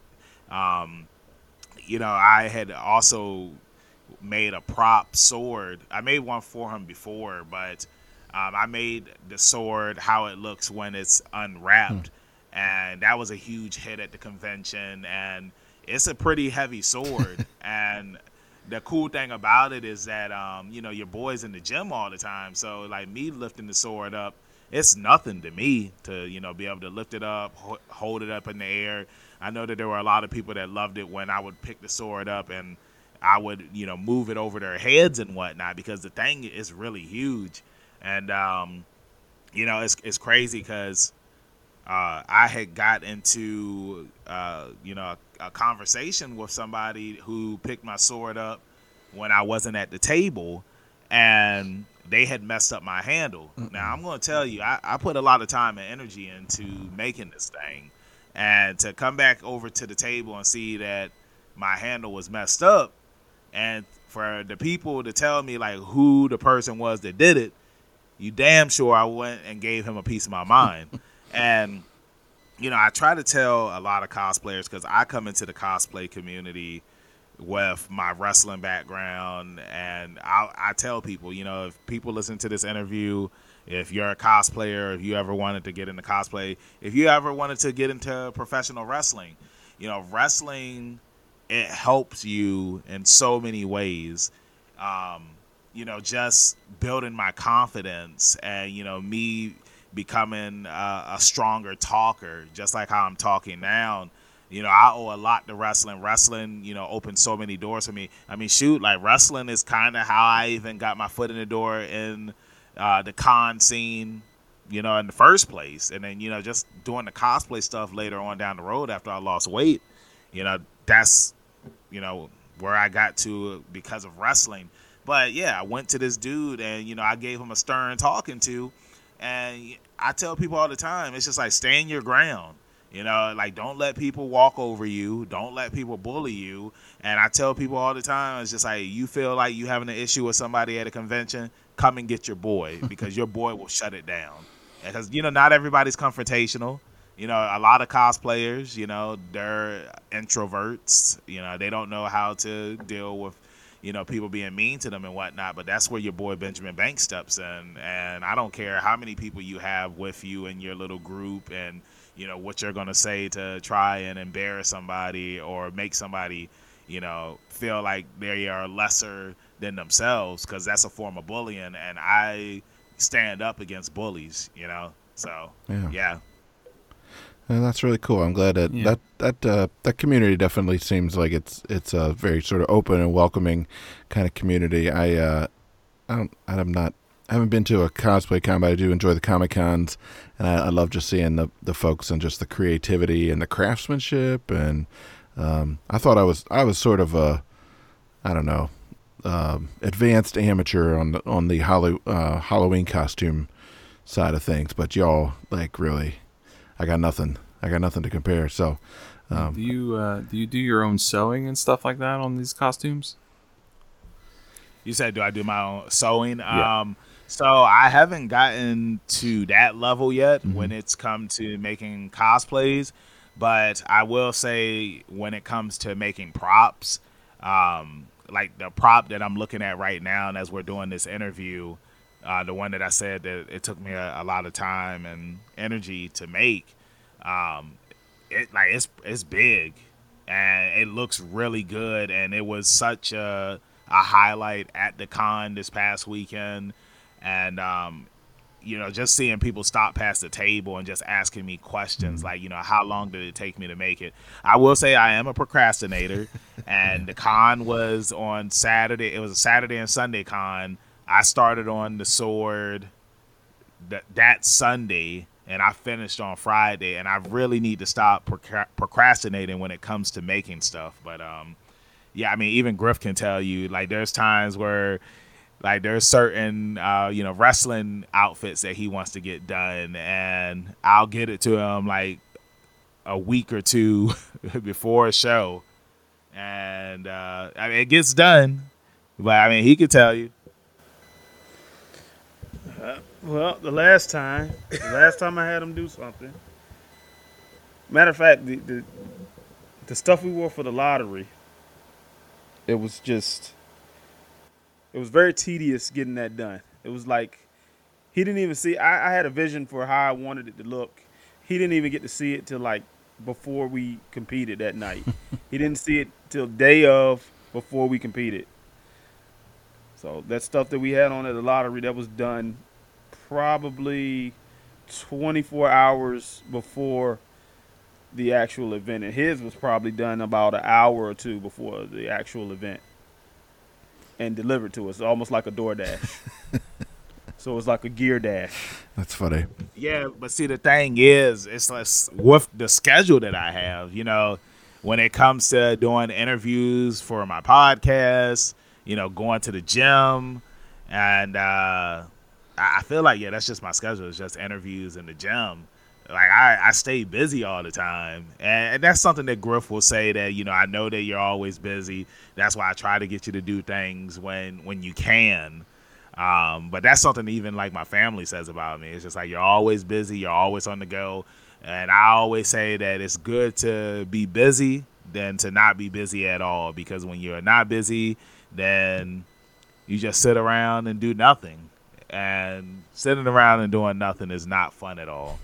I had also made a prop sword. I made one for him before, but I made the sword how it looks when it's unwrapped, and that was a huge hit at the convention. And it's a pretty heavy sword, and the cool thing about it is that your boy's in the gym all the time, so like me lifting the sword up, it's nothing to me to be able to lift it up, hold it up in the air. I know that there were a lot of people that loved it when I would pick the sword up and I would move it over their heads and whatnot, because the thing is really huge. And it's crazy because I had got into a conversation with somebody who picked my sword up when I wasn't at the table, and they had messed up my handle. Now, I'm going to tell you, I put a lot of time and energy into making this thing, and to come back over to the table and see that my handle was messed up, and for the people to tell me like who the person was that did it, you damn sure I went and gave him a piece of my mind. And I try to tell a lot of cosplayers, because I come into the cosplay community with my wrestling background, and I tell people, if people listen to this interview, if you're a cosplayer, if you ever wanted to get into cosplay, if you ever wanted to get into professional wrestling, wrestling, it helps you in so many ways. Just building my confidence and, me becoming a stronger talker, just like how I'm talking now. I owe a lot to wrestling. Wrestling, opened so many doors for me. I mean, shoot, like, wrestling is kind of how I even got my foot in the door in the con scene, in the first place. And then, just doing the cosplay stuff later on down the road after I lost weight, that's, where I got to because of wrestling. But, yeah, I went to this dude and, I gave him a stern talking to. And I tell people all the time, it's just like, stand your ground. Like, don't let people walk over you. Don't let people bully you. And I tell people all the time, it's just like, you feel like you having an issue with somebody at a convention, come and get your boy, because your boy will shut it down. Because, not everybody's confrontational. A lot of cosplayers, they're introverts. They don't know how to deal with, people being mean to them and whatnot. But that's where your boy Benjamin Banks steps in. And I don't care how many people you have with you in your little group and, what you're going to say to try and embarrass somebody or make somebody, feel like they are lesser than themselves, because that's a form of bullying. And I stand up against bullies, So, yeah. And that's really cool. I'm glad that that community definitely seems like it's a very sort of open and welcoming kind of community. I haven't been to a cosplay con, but I do enjoy the Comic Cons, and I love just seeing the folks and just the creativity and the craftsmanship. And I thought I was sort of a, I don't know, advanced amateur on the Halloween costume side of things, but y'all, like, really, I got nothing to compare. So, do you do your own sewing and stuff like that on these costumes? You said, do I do my own sewing? Yeah. So I haven't gotten to that level yet when it's come to making cosplays, but I will say when it comes to making props, like the prop that I'm looking at right now, and as we're doing this interview, the one that I said that it took me a lot of time and energy to make, it's big and it looks really good, and it was such a highlight at the con this past weekend. And just seeing people stop past the table and just asking me questions like, how long did it take me to make it? I will say I am a procrastinator, and the con was on Saturday. It was a Saturday and Sunday con. I started on the sword that Sunday, and I finished on Friday, and I really need to stop procrastinating when it comes to making stuff. But yeah, I mean, even Griff can tell you, like, there's times where, like, there's certain wrestling outfits that he wants to get done, and I'll get it to him like a week or two before a show, and I mean, it gets done. But I mean, he could tell you. Well, the last time I had him do something. Matter of fact, the stuff we wore for the lottery, it was very tedious getting that done. It was like he didn't even see. I had a vision for how I wanted it to look. He didn't even get to see it till like before we competed that night. He didn't see it till day of before we competed. So that stuff that we had on at the lottery, that was done probably 24 hours before the actual event, and his was probably done about an hour or two before the actual event and delivered to us, almost like a DoorDash. So it's like a gear dash. That's funny. Yeah, but see, the thing is, it's like with the schedule that I have, when it comes to doing interviews for my podcast, going to the gym, and I feel like, that's just my schedule. It's just interviews in the gym. Like, I stay busy all the time. And that's something that Griff will say that, I know that you're always busy. That's why I try to get you to do things when you can. But that's something even like my family says about me. It's just like, you're always busy. You're always on the go. And I always say that it's good to be busy than to not be busy at all. Because when you're not busy, then you just sit around and do nothing. And sitting around and doing nothing is not fun at all.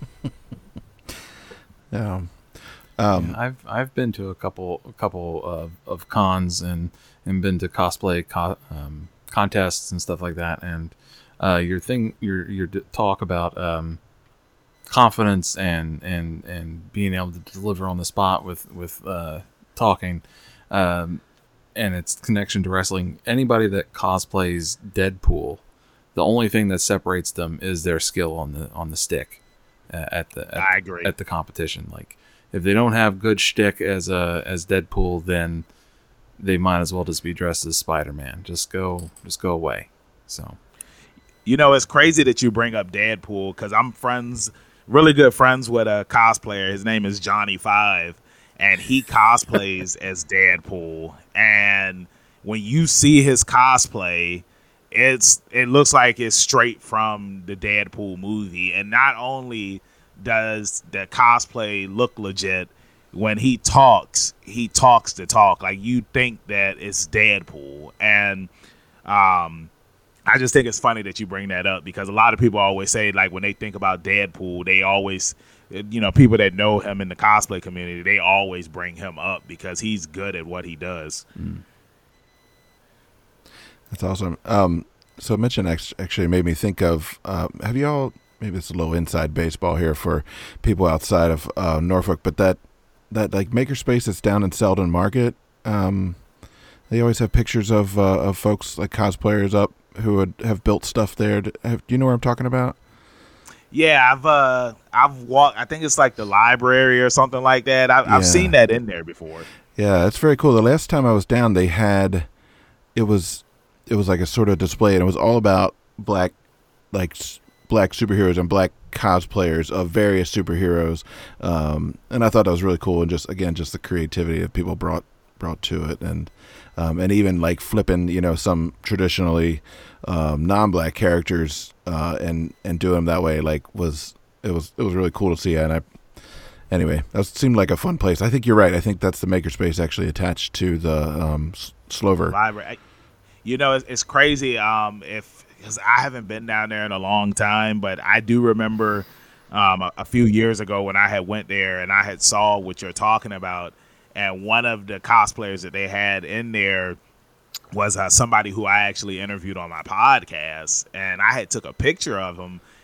Yeah. I've been to a couple of cons and been to cosplay contests and stuff like that. And your talk about confidence and being able to deliver on the spot with talking, and its connection to wrestling. Anybody that cosplays Deadpool, the only thing that separates them is their skill on the stick I agree. at the competition. Like, if they don't have good shtick as Deadpool, then they might as well just be dressed as Spider-Man. Just go away. So, it's crazy that you bring up Deadpool, because I'm really good friends with a cosplayer. His name is Johnny Five, and he cosplays as Deadpool. And when you see his cosplay, it looks like it's straight from the Deadpool movie. And not only does the cosplay look legit, when he talks the talk. Like, you think that it's Deadpool. And I just think it's funny that you bring that up, because a lot of people always say, like, when they think about Deadpool, they always, people that know him in the cosplay community, they always bring him up because he's good at what he does. That's awesome. So mention actually made me think of, have you all, maybe it's a little inside baseball here for people outside of Norfolk, but that like makerspace that's down in Selden Market, they always have pictures of folks like cosplayers up who would have built stuff there. Do you know what I'm talking about? Yeah, I've walked. I think it's like the library or something like that. I've seen that in there before. Yeah, it's very cool. The last time I was down, they had it was like a sort of display, and it was all about black superheroes and black cosplayers of various superheroes, and I thought that was really cool. And just the creativity that people brought to it, and even like flipping some traditionally non-black characters and doing them that way, it was really cool to see. And anyway, that seemed like a fun place. I think you're right. I think that's the makerspace actually attached to the Slover library. It's crazy. Because I haven't been down there in a long time, but I do remember a few years ago when I had went there and I had saw what you're talking about. And one of the cosplayers that they had in there was somebody who I actually interviewed on my podcast, and I had took a picture of him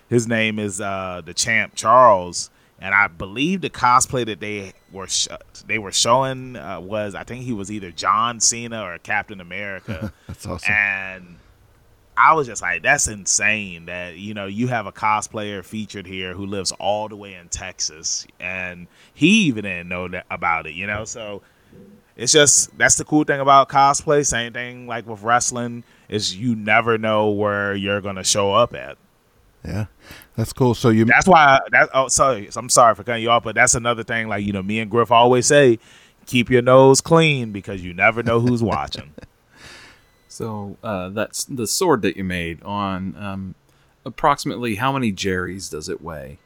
His name is the Champ Charles, and I believe the cosplay that they were showing was, I think he was either John Cena or Captain America. That's awesome. And I was just like, that's insane that, you have a cosplayer featured here who lives all the way in Texas, and he even didn't know about it, so it's just, that's the cool thing about cosplay. Same thing like with wrestling, is you never know where you're going to show up at. Yeah, that's cool. So that's why sorry, I'm sorry for cutting you off, but that's another thing. Like, me and Griff always say, keep your nose clean because you never know who's watching. So that's the sword that you made on. Approximately how many Jerry's does it weigh?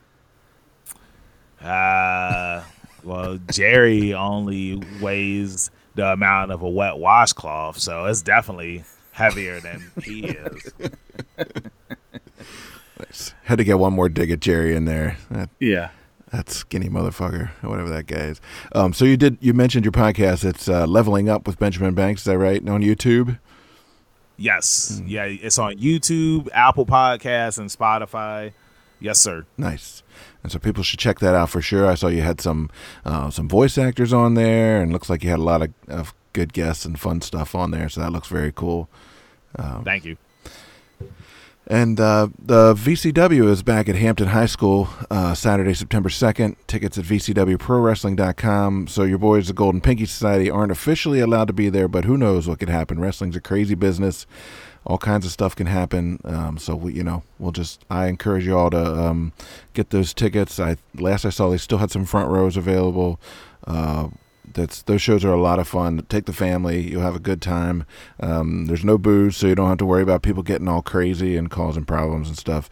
Well, Jerry only weighs the amount of a wet washcloth, so it's definitely heavier than he is. Nice. Had to get one more dig at Jerry in there. That skinny motherfucker, or whatever that guy is. So you mentioned your podcast. It's Leveling Up with Benjamin Banks. Is that right? On YouTube? Yes. Yeah, it's on YouTube, Apple Podcasts, and Spotify. Yes, sir. Nice. And so people should check that out for sure. I saw you had some voice actors on there, and looks like you had a lot of good guests and fun stuff on there. So that looks very cool. Thank you. And the VCW is back at Hampton High School Saturday, September 2nd. Tickets at VCWProWrestling.com. So your boys, the Golden Pinky Society, aren't officially allowed to be there, but who knows what could happen. Wrestling's a crazy business. All kinds of stuff can happen. So I encourage you all to get those tickets. Last I saw, they still had some front rows available. Those shows are a lot of fun. Take the family. You'll have a good time. There's no booze, so you don't have to worry about people getting all crazy and causing problems and stuff.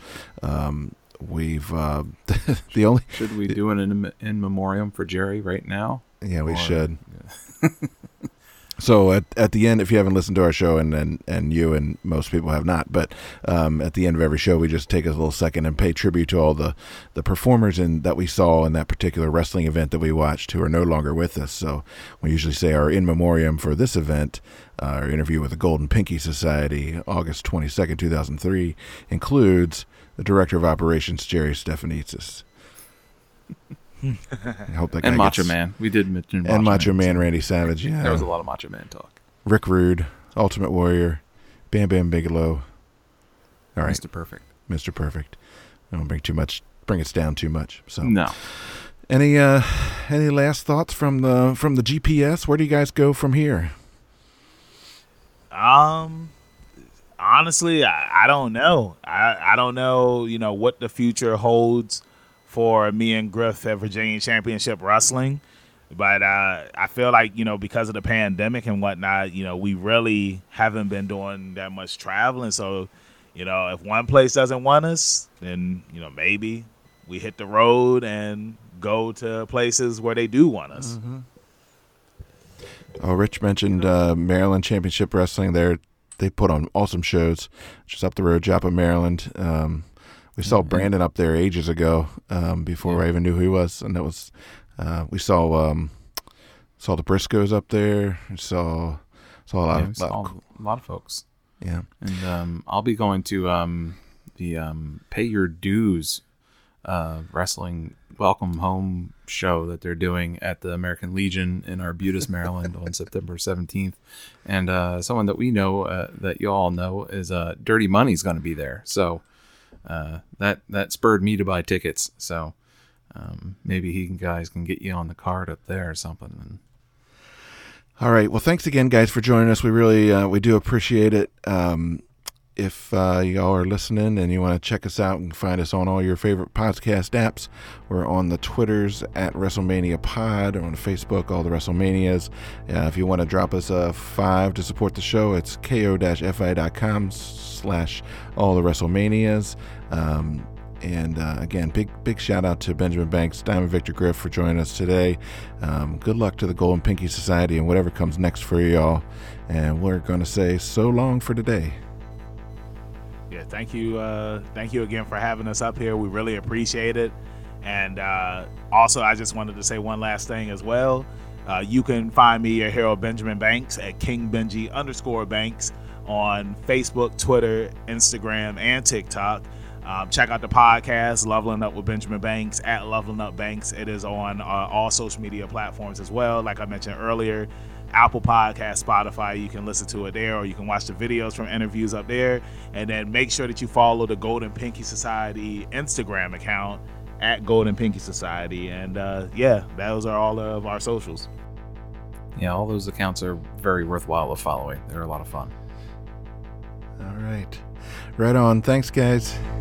Should we do an in memoriam for Jerry right now? Yeah, we should. So at the end, if you haven't listened to our show, and you and most people have not, but at the end of every show, we just take a little second and pay tribute to all the performers that we saw in that particular wrestling event that we watched who are no longer with us. So we usually say our in memoriam for this event, our interview with the Golden Pinky Society, August 22nd, 2003, includes the Director of Operations, Jerry Stefanitsis. I hope that guy and Macho Man. We did mention Macho Man Randy Savage. Yeah, there was a lot of Macho Man talk. Rick Rude, Ultimate Warrior, Bam Bam Bigelow. All right, Mr. Perfect. Mr. Perfect. I don't bring us down too much. So no. Any last thoughts from the GPS? Where do you guys go from here? Honestly, I don't know. I don't know. What the future holds for me and Griff at Virginia Championship Wrestling. But I feel like, because of the pandemic and whatnot, we really haven't been doing that much traveling. So, if one place doesn't want us, then, maybe we hit the road and go to places where they do want us. Mm-hmm. Oh, Rich mentioned Maryland Championship Wrestling. They put on awesome shows just up the road, Joppa, Maryland. We saw Brandon up there ages ago, before I even knew who he was, and that was we saw the Briscoes up there. We saw a lot of folks. Yeah, and I'll be going to the Pay Your Dues wrestling welcome home show that they're doing at the American Legion in Arbutus, Maryland on September 17th. And someone that we know, that you all know, is Dirty Money's going to be there. So that spurred me to buy tickets. So maybe guys can get you on the card up there or something. All right. Well, thanks again, guys, for joining us. We really we do appreciate it. If y'all are listening and you want to check us out, and find us on all your favorite podcast apps. We're on the Twitters at WrestleMania Pod, or on Facebook, all the WrestleManias. If you want to drop us a $5 to support the show, it's ko-fi.com/all the WrestleManias. And again, big shout out to Benjamin Banks, Diamond Victor Griff for joining us today. Good luck to the Golden Pinky Society and whatever comes next for y'all. And we're going to say so long for today. Yeah, thank you again for having us up here. We really appreciate it. And also, I just wanted to say one last thing as well. You can find me, your hero Benjamin Banks, at KingBenji_Banks on Facebook, Twitter, Instagram, and TikTok. Check out the podcast, Leveling Up with Benjamin Banks, at Leveling Up Banks. It is on all social media platforms as well. Like I mentioned earlier, Apple Podcast, Spotify, you can listen to it there, or you can watch the videos from interviews up there. And then make sure that you follow the Golden Pinky Society Instagram account at Golden Pinky Society. And yeah, those are all of our socials. Yeah, all those accounts are very worthwhile of following. They're a lot of fun. All right. Right on. Thanks, guys.